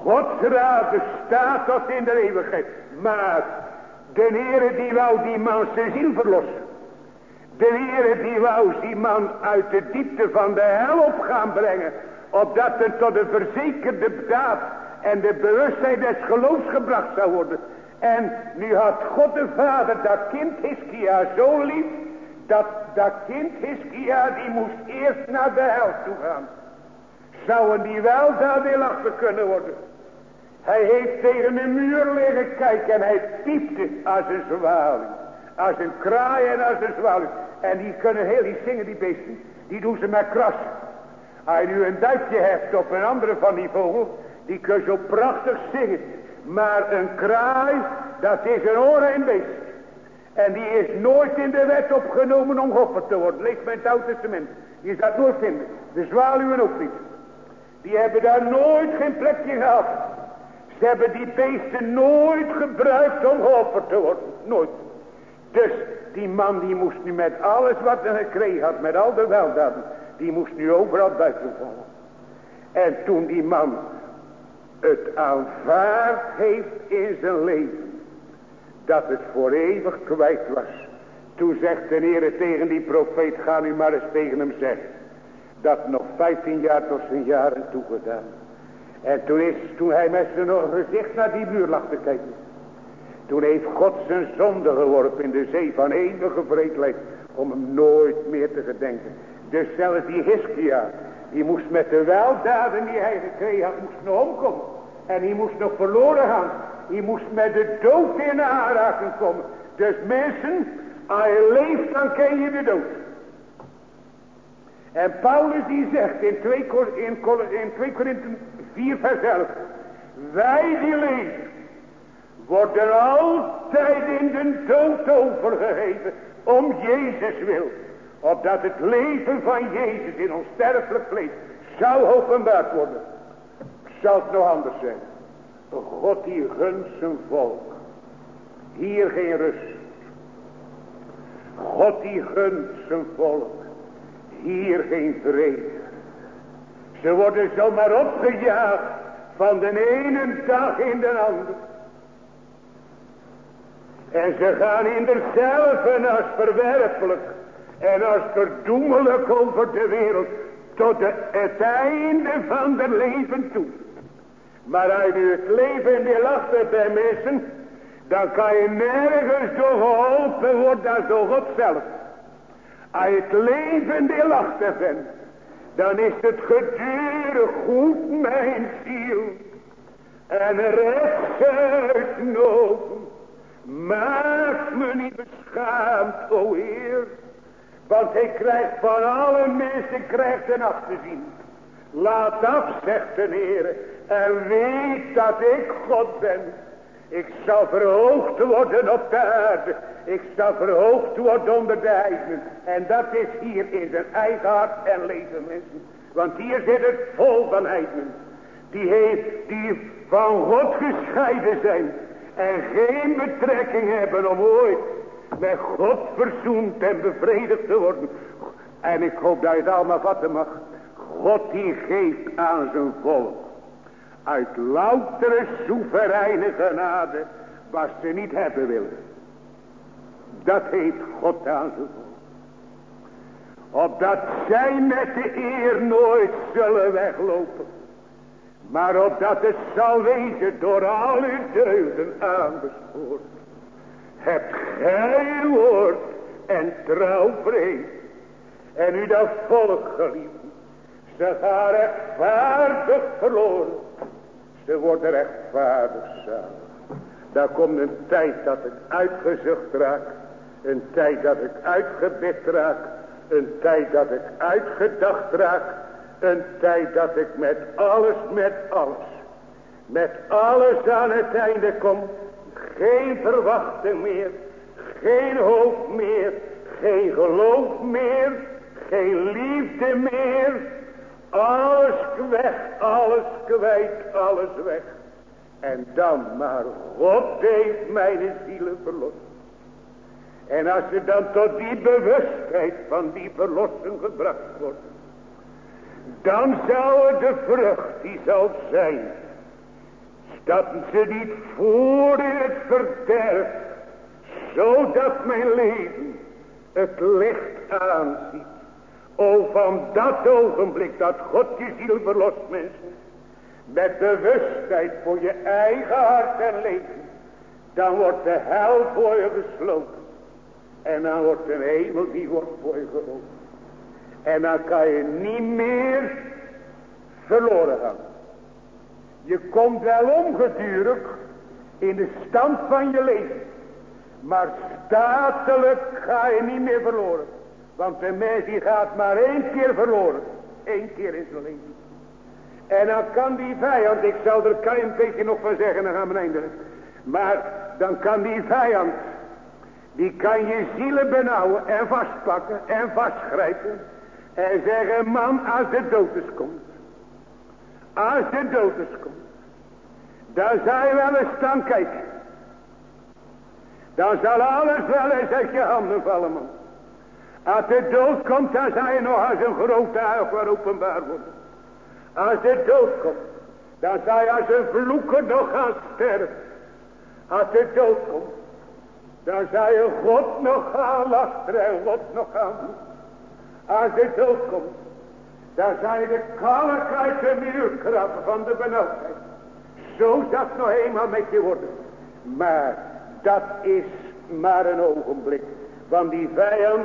Gods raad bestaat tot in de eeuwigheid. Maar de Heere die wou die man zijn ziel verlossen. De Heere die wou die man uit de diepte van de hel op gaan brengen. Opdat het tot een verzekerde daad en de bewustheid des geloofs gebracht zou worden. En nu had God de Vader dat kind Hiskia zo lief. Dat kind Hiskia die moest eerst naar de hel toe gaan. Zouden die wel daar deelachtig kunnen worden. Hij heeft tegen een muur liggen kijken en hij piepte als een zwaluw. Als een kraai en als een zwaluw. En die kunnen heel iets zingen, die beesten. Die doen ze met krassen. Als je nu een duifje hebt op een andere van die vogels, die kun zo prachtig zingen. Maar een kraai, dat is een oranje beest. En die is nooit in de wet opgenomen om geofferd te worden. Lees bij het Oude Testament. Je zal het nooit vinden. De zwaluwen ook niet. Die hebben daar nooit geen plekje gehad. Ze hebben die beesten nooit gebruikt om geofferd te worden. Nooit. Dus die man die moest nu met alles wat hij gekregen had, met al de weldaden, die moest nu overal buiten vallen. En toen die man het aanvaard heeft in zijn leven, dat het voor eeuwig kwijt was. Toen zegt de Heer tegen die profeet, ga nu maar eens tegen hem zeggen, dat nog 15 jaar tot zijn jaren toegedaan. En toen hij met zijn gezicht naar die muur lag te kijken, toen heeft God zijn zonde geworpen in de zee van eeuwige wreedheid, om hem nooit meer te gedenken. Dus zelfs die Hiskia, die moest met de weldaden die hij gekregen had, moest nog omkomen. En die moest nog verloren gaan. Die moest met de dood in aanraking komen. Dus mensen, als je leeft, dan ken je de dood. En Paulus die zegt in 2 Korinthe 4 vers 11. Wij die leven, worden altijd in de dood overgegeven om Jezus wil. Opdat het leven van Jezus in ons sterfelijk vlees zou openbaard worden. Zal het nog anders zijn. God die gunt zijn volk. Hier geen rust. God die gunt zijn volk. Hier geen vrede. Ze worden zomaar opgejaagd van de ene dag in de andere. En ze gaan in derzelfde als verwerpelijk en als verdoemelijk over de wereld tot het einde van het leven toe. Maar als je het leven in lacht hebt bij mensen, dan kan je nergens door geholpen worden dan door God zelf. Als je het leven in lacht hebt, dan is het gedurig goed mijn ziel. En recht uit nood. Maak me niet beschaamd, o Heer. Want hij krijgt van alle mensen een acht te zien. Laat af, zegt de Heer. En weet dat ik God ben. Ik zal verhoogd worden op de aarde. Ik zal verhoogd worden onder de heidenen. En dat is hier in zijn eigen hart en leven, mensen. Want hier zit het vol van heidenen. Die van God gescheiden zijn. En geen betrekking hebben om ooit met God verzoend en bevredigd te worden. En ik hoop dat je het allemaal vatten mag. God die geeft aan zijn volk. Uit loutere soevereine genade. Wat ze niet hebben willen. Dat heeft God aan zijn volk. Opdat zij met de eer nooit zullen weglopen. Maar opdat het zal wezen door al uw deugden aanbespoord. Hebt gij woord en trouw vreed. En u dat volk geliefd. Ze gaan rechtvaardig verloren. Ze worden rechtvaardig zalig. Daar komt een tijd dat ik uitgezucht raak. Een tijd dat ik uitgebid raak. Een tijd dat ik uitgedacht raak. Een tijd dat ik met alles aan het einde kom. Geen verwachting meer. Geen hoop meer. Geen geloof meer. Geen liefde meer. Alles weg, alles kwijt, alles weg. En dan maar God heeft mijn zielen verlost. En als je dan tot die bewustheid van die verlossing gebracht wordt. Dan zou de vrucht die zal zijn. Dat ze niet voor in het verderf. Zodat mijn leven het licht aanziet. O, van dat ogenblik dat God je ziel verlost, mensen. Met bewustheid voor je eigen hart en leven. Dan wordt de hel voor je gesloten. En dan wordt de hemel die wordt voor je geopend. En dan kan je niet meer verloren gaan. Je komt wel ongedurig in de stand van je leven. Maar statelijk ga je niet meer verloren. Want de mens die gaat maar 1 keer verloren. 1 keer in zijn leven. En dan kan die vijand, ik zal er een beetje nog van zeggen, dan gaan we eindigen. Maar dan kan die vijand, die kan je zielen benauwen en vastpakken en vastgrijpen. En zeggen, man, als de dood komt. Als de dood komt. Dan zal je wel eens staan kijken. Dan zal alles wel eens uit je handen vallen, man. Als de dood komt, dan zal je nog als een grote uiger openbaar worden. Als de dood komt, dan zal je als een vloeker nog gaan sterven. Als de dood komt, dan zal je God nog gaan lasteren en God nog gaan doen. Als de dood komt, dan zal je de kalk uit de muur krabben van de benauwdheid. Zo zal het nog eenmaal met je worden. Maar dat is maar een ogenblik. Want die vijand,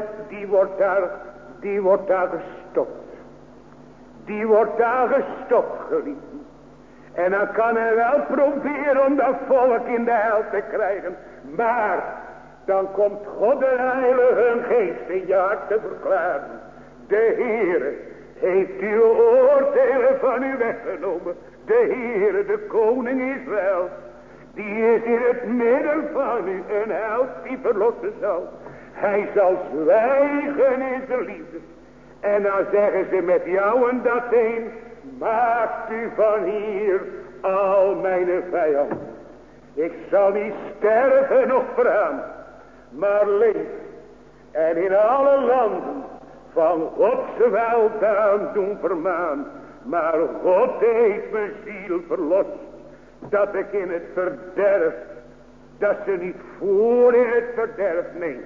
die wordt daar gestopt. Die wordt daar gestopt, geliefden. En dan kan hij wel proberen om dat volk in de hel te krijgen. Maar dan komt God de Heilige Geest in je hart te verklaren. De Heere heeft uw oordelen van u weggenomen. De Heere, de koning Israël. Die is in het midden van u een held die verlossen zal. Hij zal zwijgen in zijn liefde. En dan zeggen ze met jou en dat een. Maakt u van hier al mijn vijanden. Ik zal niet sterven of vergaan. Maar leef. En in alle landen van Gods weldaad doen vermaan. Maar God heeft mijn ziel verlost. Dat ik in het verderf. Dat ze niet voor in het verderf neemt.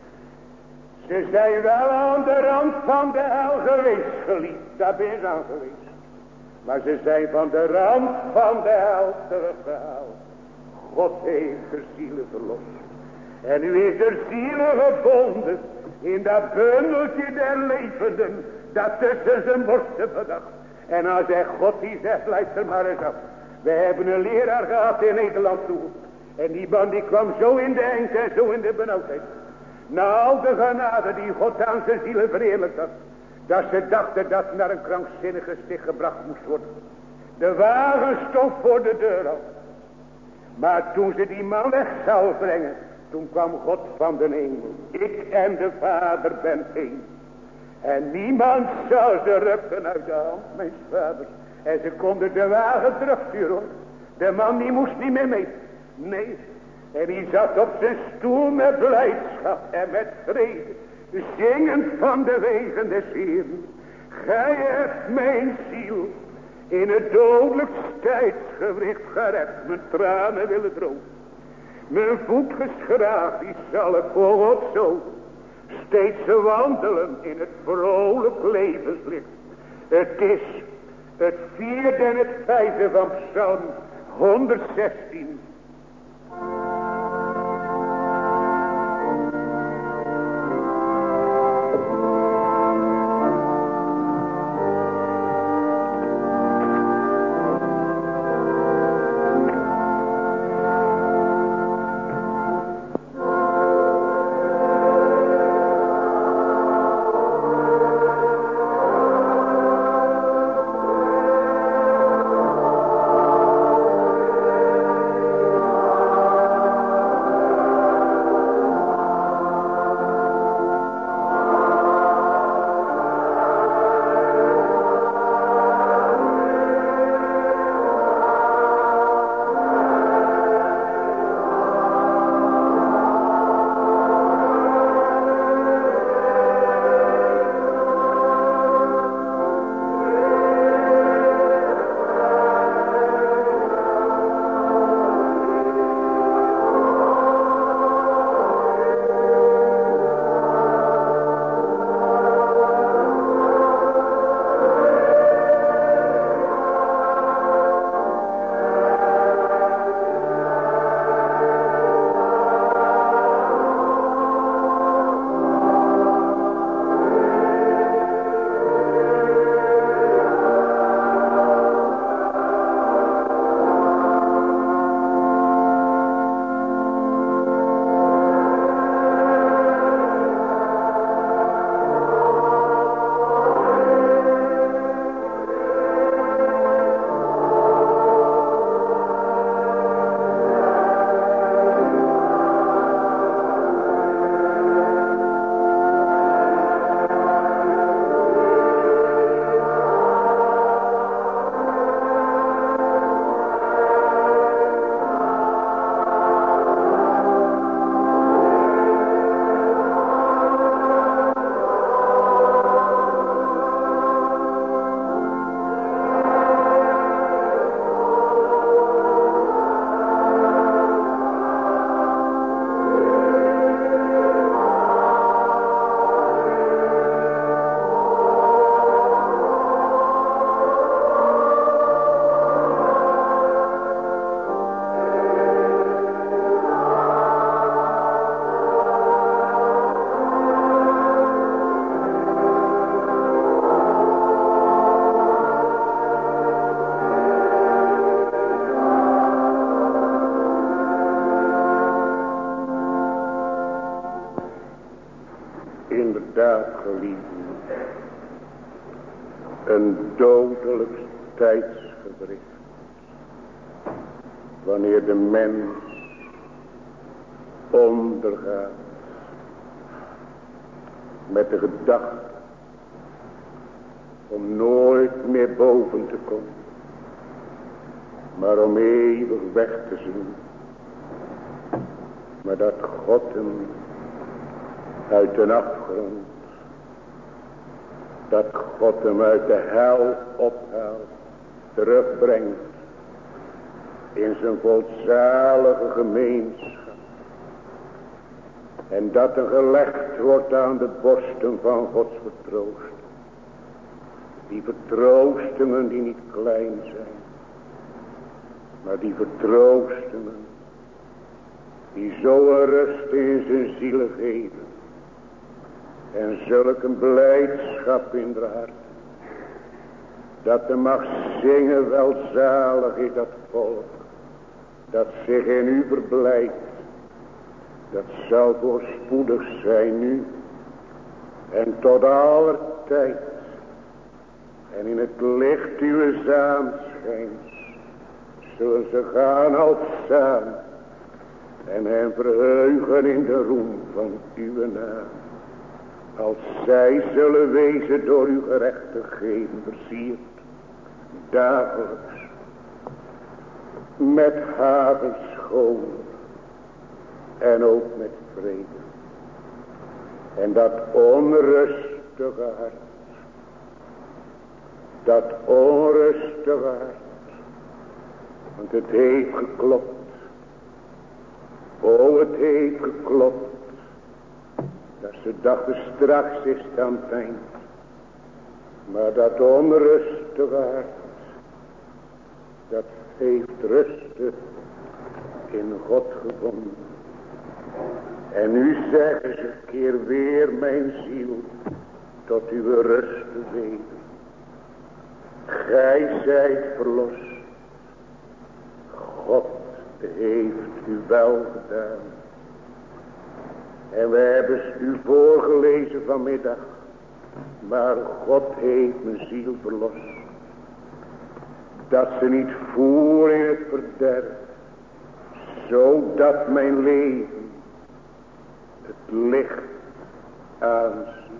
Ze zijn wel aan de rand van de hel geweest, geliefd. Daar ben ze aan geweest. Maar ze zijn van de rand van de hel teruggehaald. God heeft er zielen verlost. En nu is er zielen gebonden in dat bundeltje der levenden. Dat tussen zijn borsten bedacht. En dan zegt God, die zegt, luister maar eens af. We hebben een leraar gehad in Nederland toe. En die man die kwam zo in de engte en zo in de benauwdheid. Na al de genade die God aan zijn zielen verheerlijkt had. Dat ze dachten dat naar een krankzinnige sticht gebracht moest worden. De wagen stond voor de deur al. Maar toen ze die man weg zou brengen. Toen kwam God van de hemel. Ik en de Vader ben één. En niemand zou ze rukken uit de hand, mijn vaders. En ze konden de wagen terugsturen hoor. De man die moest niet meer mee. Nee. En die zat op zijn stoel met blijdschap en met vrede. Zingend van de wegen des Heeren. Gij hebt mijn ziel in het dodelijk tijdsgewricht gered. Mijn tranen willen drogen. Mijn voet geschraapt, die zal ik voor God zo steeds wandelen in het vrolijk levenslicht. Het is het 4e en het 5e van Psalm 116. staat, geliefden, een dodelijk tijdsgewricht. Wanneer de mens ondergaat met de gedachte om nooit meer boven te komen, maar om eeuwig weg te zien. Maar dat God hem uit de afgrond, dat God hem uit de hel ophaalt, terugbrengt in zijn volzalige gemeenschap. En dat er gelegd wordt aan de borsten van Gods vertroosting. Die vertroostingen die niet klein zijn, maar die vertroostingen die zo'n rust in zijn ziel geven. En zulke blijdschap in de hart. Dat er mag zingen, welzalig is dat volk. Dat zich in u verblijdt. Dat zal voorspoedig zijn nu. En tot aller tijd. En in het licht uw aanschijns. Zullen ze gaan als samen. En hem verheugen in de roem van uw naam. Als zij zullen wezen door uw gerechtigheden versierd. Dagelijks. Met havenschoon. En ook met vrede. En dat onrustige hart. Dat onrustige hart. Want het heeft geklopt. Oh, het heeft geklopt. Dat ze dachten straks is het aan het eind. Maar dat onrustige hart. Dat heeft rusten in God gevonden. En nu zeggen ze keer weer mijn ziel tot uw rust te weten. Gij zijt verlost. God heeft u wel gedaan. En we hebben het u voorgelezen vanmiddag. Maar God heeft mijn ziel verlost. Dat ze niet voer in het verderf. Zodat mijn leven het licht aanziet.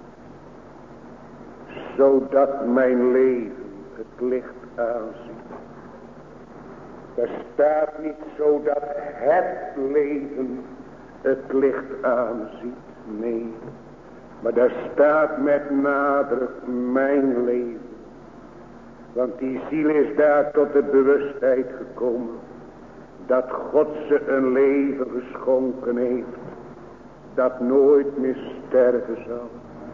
Zodat mijn leven het licht aanziet. Er staat niet zodat het leven het licht aanziet. Nee. Maar daar staat met nadruk mijn leven. Want die ziel is daar tot de bewustheid gekomen. Dat God ze een leven geschonken heeft. Dat nooit meer sterven zal.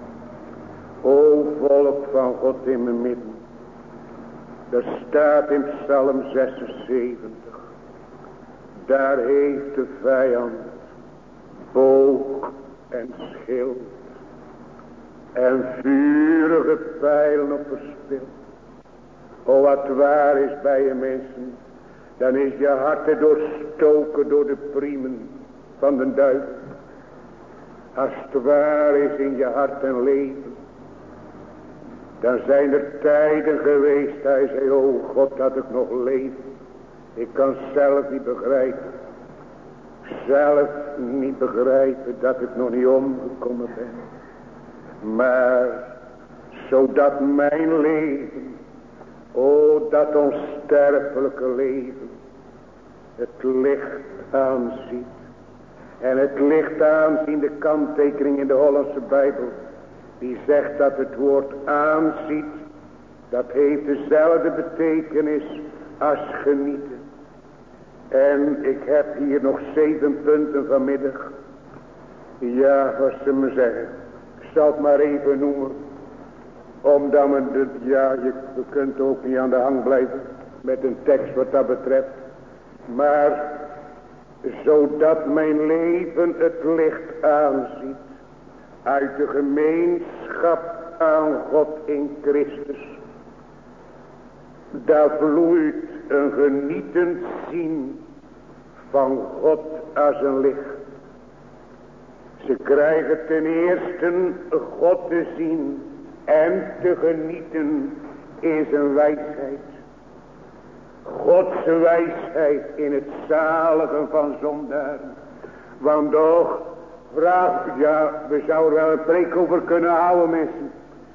O volk van God in mijn midden. Er staat in Psalm 76. Daar heeft de vijand boog en schild en vurige pijlen op verspild. O wat waar is bij je mensen. Dan is je hart doorstoken door de priemen van de duivel. Als het waar is in je hart en leven. Dan zijn er tijden geweest. Hij zei, oh God dat ik nog leef. Ik kan zelf niet begrijpen. Zelf niet begrijpen dat ik nog niet omgekomen ben. Maar zodat mijn leven. O dat onsterfelijke leven. Het licht aanziet. En het licht aanzien, de kanttekening in de Hollandse Bijbel. Die zegt dat het woord aanziet. Dat heeft dezelfde betekenis als genieten. En ik heb hier nog 7 punten vanmiddag. Ja, wat ze me zeggen. Ik zal het maar even noemen. Omdat men je kunt ook niet aan de hang blijven. Met een tekst wat dat betreft. Maar zodat mijn leven het licht aanziet. Uit de gemeenschap aan God in Christus. Daar vloeit een genietend zien van God als een licht. Ze krijgen ten eerste God te zien en te genieten in zijn wijsheid. Gods wijsheid in het zaligen van zondaren. Want toch, we zouden wel een preek over kunnen houden, mensen.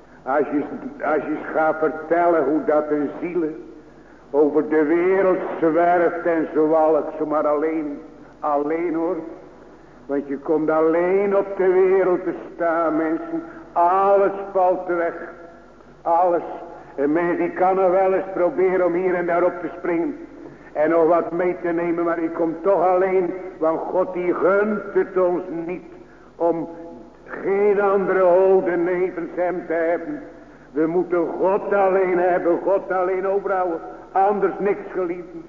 Als je gaat vertellen hoe dat een zielen over de wereld zwerft en zo walkt, maar alleen hoor. Want je komt alleen op de wereld te staan, mensen. Alles valt weg. Alles. Een mens die kan er wel eens proberen om hier en daar op te springen. En nog wat mee te nemen, maar die komt toch alleen. Want God die gunt het ons niet om geen andere hoden nevens hem te hebben. We moeten God alleen hebben, God alleen overhouden. Anders niks geliefden.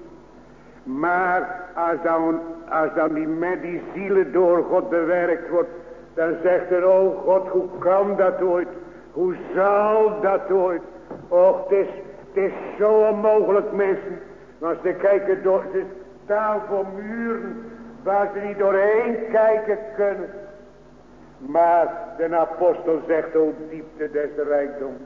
Maar als dan die zielen door God bewerkt wordt, dan zegt er, oh God, hoe kan dat ooit? Hoe zal dat ooit? Och, het is zo onmogelijk, mensen. Want ze kijken door, ze staan voor muren waar ze niet doorheen kijken kunnen. Maar de apostel zegt, o diepte des rijkdoms.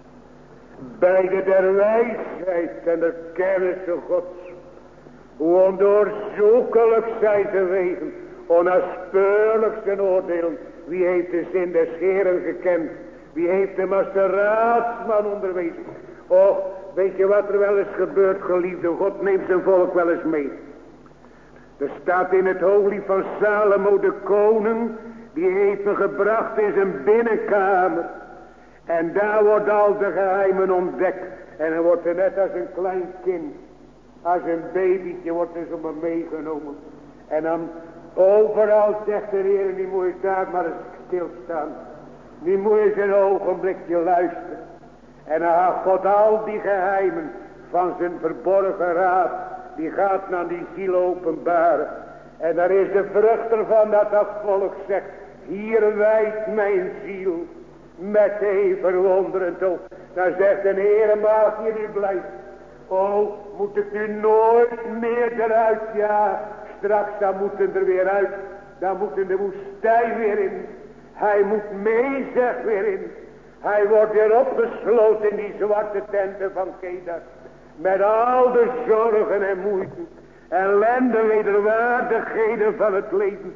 Beide der wijsheid en de kennis van Gods. Hoe ondoorzoekelijk zijn ze wegen. Onnaspeurlijk zijn oordeel. Wie heeft de zin des Heeren gekend? Wie heeft hem als de raadsman onderwezen? Och, weet je wat er wel eens gebeurt, geliefde? God neemt zijn volk wel eens mee. Er staat in het hooglied van Salomo, de koning, die heeft me gebracht in zijn binnenkamer. En daar wordt al de geheimen ontdekt. En dan wordt er net als een klein kind, als een babytje, wordt er zomaar meegenomen. En dan overal zegt de Heer, niet moet je daar maar eens stilstaan. Nu moet je eens een ogenblikje luisteren. En dan gaat God al die geheimen van zijn verborgen raad, die gaat naar die ziel openbaren. En daar is de vrucht ervan dat volk zegt, hier wijdt mijn ziel met verwonderend oog. Dan zegt de Heer, maak je nu blij. Oh, moet ik nu nooit meer eruit? Ja, straks dan moeten er weer uit. Dan moet de woestijn weer in. Hij moet mee, zegt weer in. Hij wordt weer opgesloten in die zwarte tenten van Kedar. Met al de zorgen en moeite. Ellende, wederwaardigheden van het leven.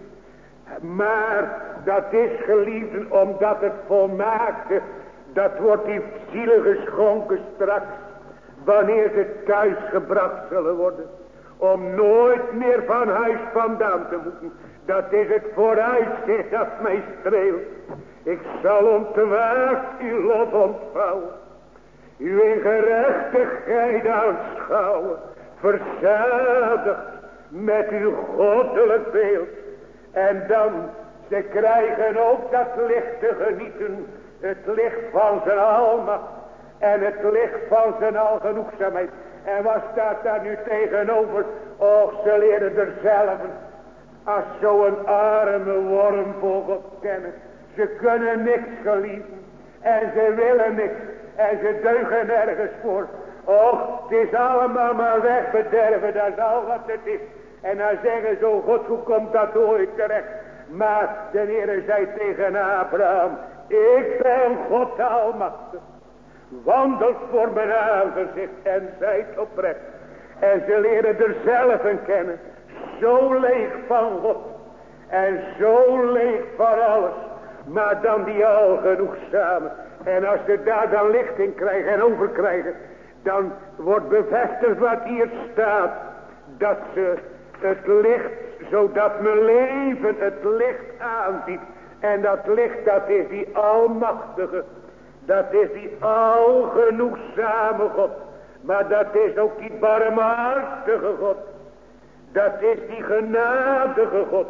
Maar dat is geliefden omdat het volmaakte. Dat wordt die zielen geschonken straks. Wanneer ze thuis gebracht zullen worden. Om nooit meer van huis vandaan te moeten. Dat is het vooruitzicht dat mij streelt. Ik zal ontwaakt uw lot ontvouwen. U in gerechtigheid aanschouwen. Verzadigd met uw goddelijk beeld. En dan, ze krijgen ook dat licht te genieten. Het licht van zijn almacht. En het licht van zijn algenoegzaamheid. En wat staat daar nu tegenover? Och, ze leren er zelf als zo'n arme wormvogel kennen. Ze kunnen niks geliefden. En ze willen niks. En ze deugen nergens voor. Och, het is allemaal maar wegbederven. Dat is al wat het is. En dan zeggen ze, oh God, hoe komt dat ooit terecht? Maar de Heer zei tegen Abraham, ik ben God almachtig. Wandelt voor mijn aangezicht en zijt oprecht. En ze leren er zelf een kennen. Zo leeg van God. En zo leeg van alles. Maar dan die algenoegzame. En als ze daar dan licht in krijgen en overkrijgen. Dan wordt bevestigd wat hier staat. Dat ze het licht, zodat mijn leven het licht aanziet. En dat licht, dat is die almachtige. Dat is die algenoegzame God. Maar dat is ook die barmhartige God. Dat is die genadige God.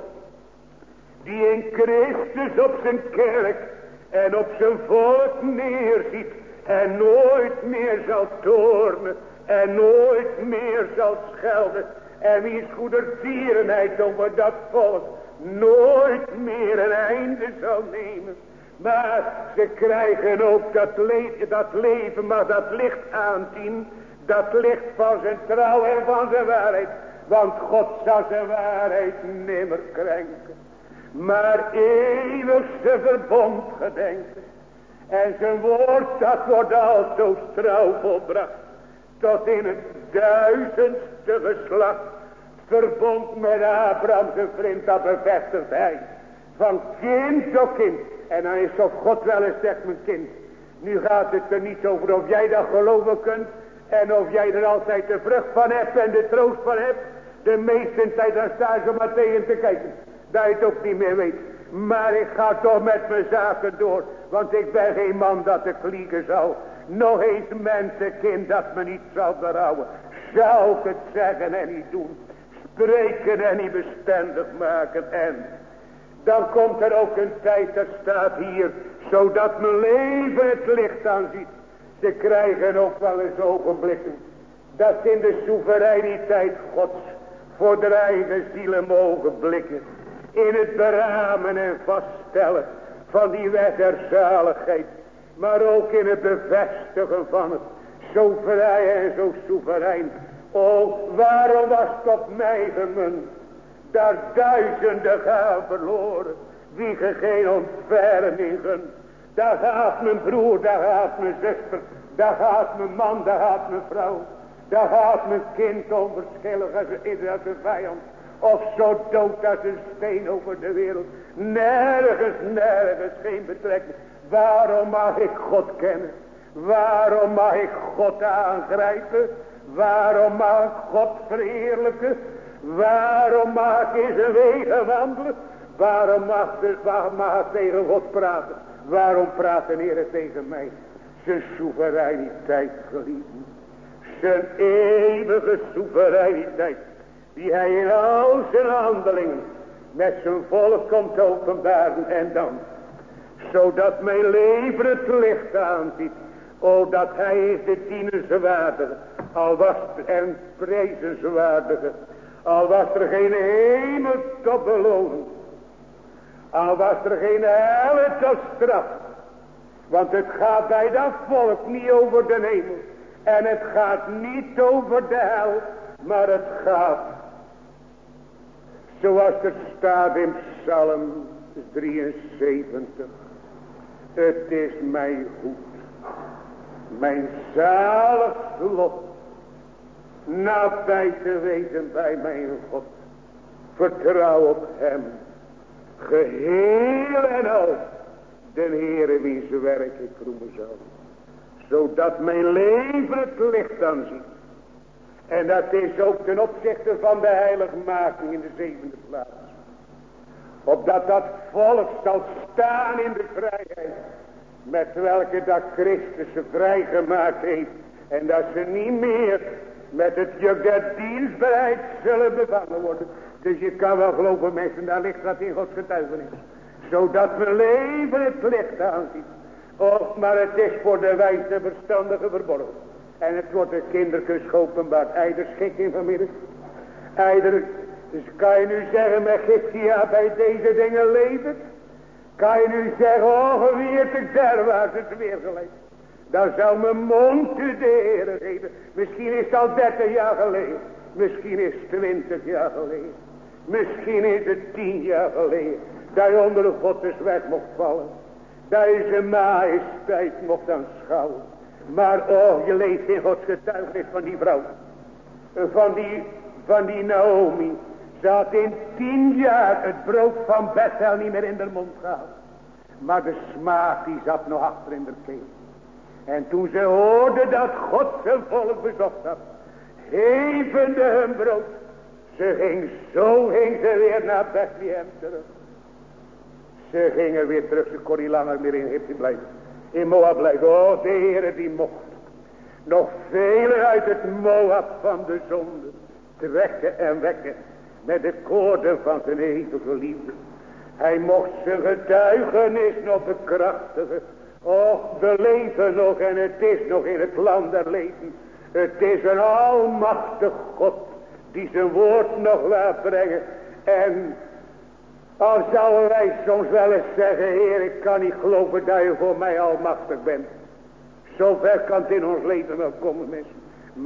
Die in Christus op zijn kerk en op zijn volk neerziet. En nooit meer zal toornen. En nooit meer zal schelden. En wiens goedertierenheid over dat volk nooit meer een einde zal nemen. Maar ze krijgen ook dat leven, maar dat licht aanzien. Dat licht van zijn trouw en van zijn waarheid. Want God zal zijn waarheid nimmer krenken. maar eeuwigste verbond gedenken. En zijn woord dat wordt alzo trouw volbracht, tot in het 1000ste geslacht. Verbond met Abraham zijn vriend, dat bevestigt hij. Van kind tot kind. En dan is of God wel eens zegt, mijn kind. Nu gaat het er niet over of jij dat geloven kunt. En of jij er altijd de vrucht van hebt en de troost van hebt. De meeste tijd dan staan ze maar tegen te kijken. Dat je het ook niet meer weet. Maar ik ga toch met mijn zaken door. Want ik ben geen man dat ik liegen zal. Nog eens mensenkind dat me niet zal berouwen. Zou ik het zeggen en niet doen. Spreken en niet bestendig maken. En dan komt er ook een tijd, dat staat hier. Zodat mijn leven het licht aanziet. Ze krijgen ook wel eens ogenblikken. Dat in de soevereiniteit Gods. Voor de eigen zielen mogen blikken. In het beramen en vaststellen van die wet der zaligheid. Maar ook in het bevestigen van het. Zo vrij en zo soeverein. O, waarom was het op mij gemunt? Daar duizenden gaan verloren. Wie geen ontferming gunt. Daar gaat mijn broer, daar gaat mijn zuster. Daar gaat mijn man, daar gaat mijn vrouw. Daar gaat mijn kind onverschillig als een vijand. Of zo dood als een steen over de wereld. Nergens geen betrekking. Waarom mag ik God kennen? Waarom mag ik God aangrijpen? Waarom mag ik God verheerlijken? Waarom mag ik in zijn wegen wandelen? Waarom mag ik tegen God praten? Waarom praat de Heer tegen mij? Zijn soevereiniteit, geliefden. Zijn eeuwige soevereiniteit. Die hij in al zijn handelingen met zijn volk komt openbaren. En dan, zodat mijn leven het licht aanziet. O, dat hij is de dienenswaardige. Al was en prijzenswaardige. Al was er geen hemel tot beloning. Al was er geen hel tot straf. Want het gaat bij dat volk niet over de hemel. En het gaat niet over de hel. Maar het gaat. Zoals er staat in Psalm 73. Het is mij goed. Mijn zalig lot. Nabij te wezen bij mijn God. Vertrouw op hem. Geheel en al. Den Heere wiens werk ik roemen zal. Zodat mijn leven het licht aanziet. En dat is ook ten opzichte van de heiligmaking in de 7e plaats. Opdat dat volk zal staan in de vrijheid. Met welke dat Christus ze vrijgemaakt heeft. En dat ze niet meer met het juk der dienstbaarheid zullen bevangen worden. Dus je kan wel geloven mensen, daar ligt dat in Gods getuigenis. Zodat mijn leven het licht aanziet. Och, maar het is voor de wijze verstandige verborgen. En het wordt de kinderkus geopenbaard. Eider schikking vanmiddag. Eider, dus kan je nu zeggen met Giftia bij deze dingen levend? Kan je nu zeggen, oh wie heeft ik derwaarts het weer geleid? Dan zou mijn mond u de Heere geven. Misschien is het al 30 jaar geleden. Misschien is het 20 jaar geleden. Misschien is het 10 jaar geleden. Dat je onder de Gottes weg mocht vallen. Dat je zijn majesteit mocht aanschouwen. Maar oh, je leest in Gods getuigenis van die vrouw. Van die Naomi. Ze had in 10 jaar het brood van Bethel niet meer in de mond gehad. Maar de smaak die zat nog achter in de keel. En toen ze hoorde dat God zijn volk bezocht had. Hevende hun brood. Ging ze weer naar Bethlehem terug. Ze gingen weer terug. Ze kon niet langer meer in Egypte blijven. In Moab blijven. Oh, de Heere die mocht nog velen uit het Moab van de zonde trekken en wekken. Met de koorden van zijn eeuwige liefde. Hij mocht zijn getuigenis nog bekrachtigen. Och, we leven nog en het is nog in het land der leven. Het is een almachtig God die zijn woord nog laat brengen. En al zouden wij soms wel eens zeggen, Heer, ik kan niet geloven dat je voor mij almachtig bent. Zover kan het in ons leven wel komen, mensen.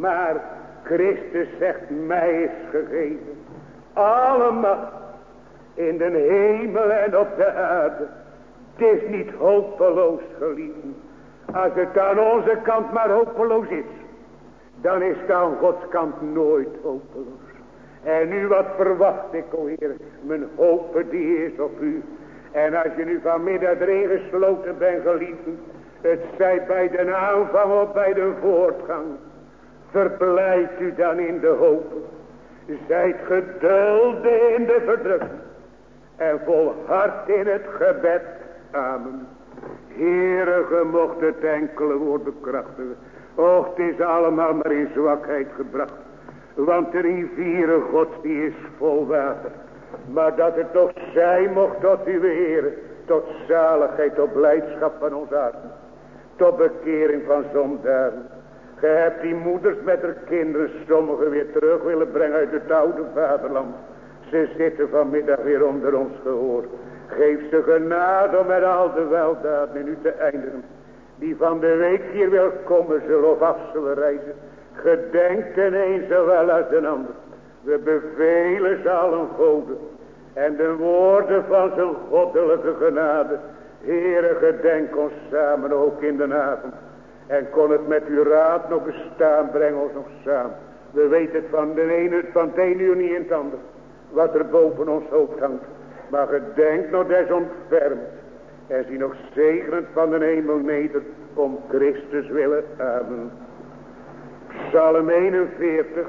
Maar Christus zegt, mij is gegeven alle macht in de hemel en op de aarde. Het is niet hopeloos, geliefden. Als het aan onze kant maar hopeloos is, dan is het aan Gods kant nooit hopeloos. En nu wat verwacht ik, o Heer, mijn hoop die is op u. En als je nu vanmiddag erin gesloten bent, geliefden, het zij bij de aanvang of bij de voortgang, verblijd u dan in de hoop. Zijt geduldig in de verdrukking en volhard in het gebed. Amen. Heere, ge mocht het enkele woord bekrachtigen. Och, het is allemaal maar in zwakheid gebracht. Want de rivieren Gods die is vol water. Maar dat het toch zijn mocht tot uw Heere, tot zaligheid, tot blijdschap van ons harten. Tot bekering van zondaren. Ge hebt die moeders met haar kinderen sommigen weer terug willen brengen uit het oude vaderland. Ze zitten vanmiddag weer onder ons gehoor. Geef ze genade om met al de weldaden in u te eindigen. Die van de week hier wil komen zullen of af zullen reizen. Gedenk ten een zowel als den ander. We bevelen ze allen goden. En de woorden van zijn goddelijke genade. Heere, gedenk ons samen ook in de avond. En kon het met uw raad nog bestaan, breng ons nog samen. We weten het van het ene uur niet in het ander. Wat er boven ons hoofd hangt. Maar gedenk nog des ontfermd. En zie nog zegenend van de hemel neder. Om Christus willen. Amen. Psalm 41.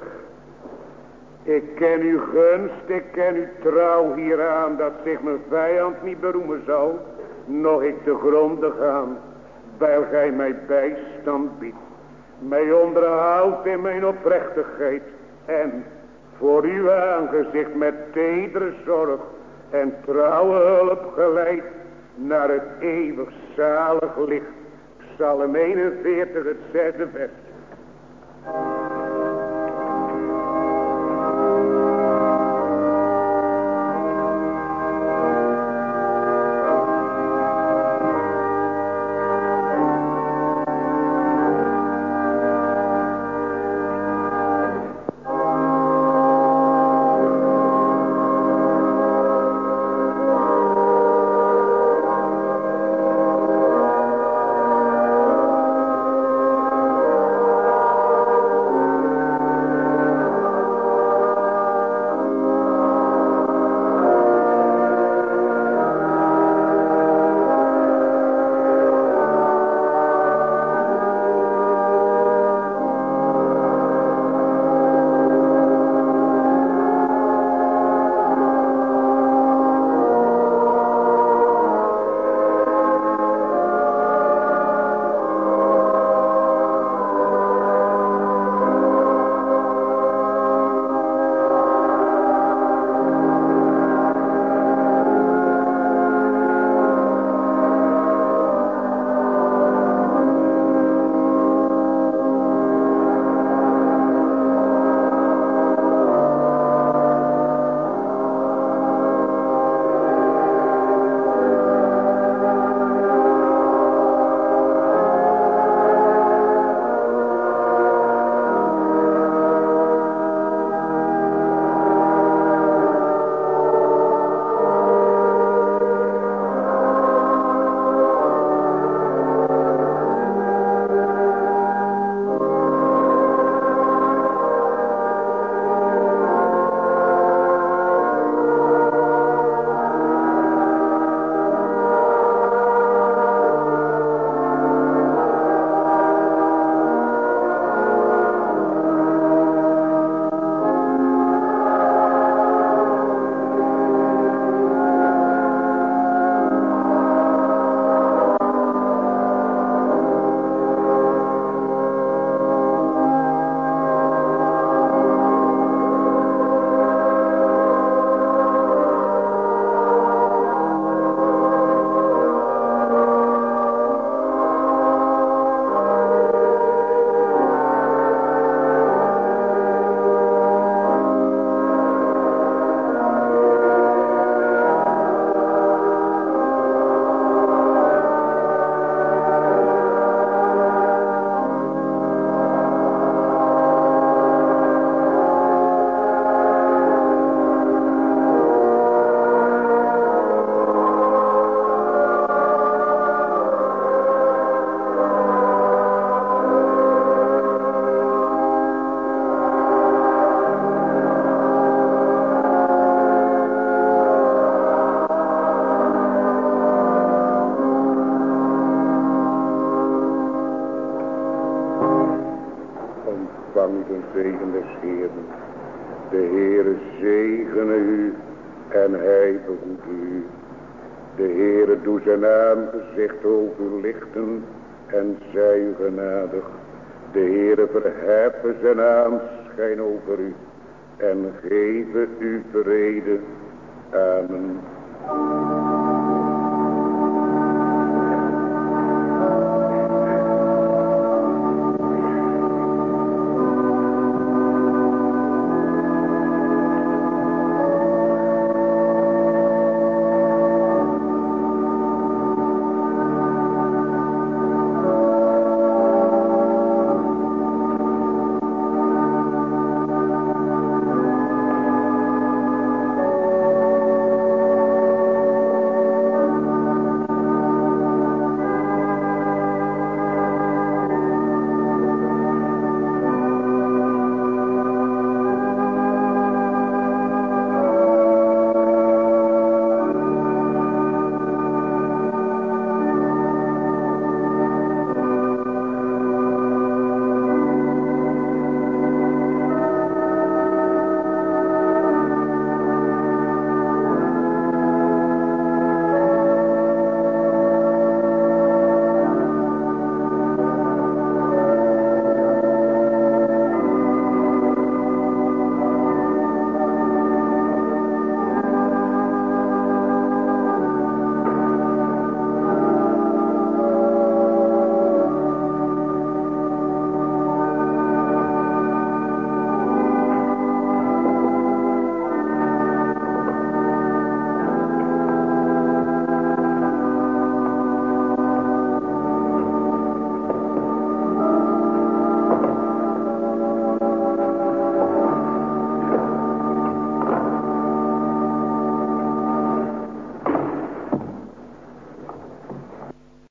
Ik ken uw gunst, ik ken uw trouw hieraan. Dat zich mijn vijand niet beroemen zal. Nog ik te gronden gaan. Bijl gij mij bijstand biedt. Mij onderhoudt in mijn oprechtigheid. En voor uw aangezicht met tedere zorg en trouwe hulp geleid naar het eeuwig zalig licht. Psalm 41, het 6e vers. De Heere zegene u en hij behoede u. De Heere doe zijn aangezicht over u lichten en zij u genadig. De Heere verheffen zijn aanschijn over u en geven u vrede. Amen.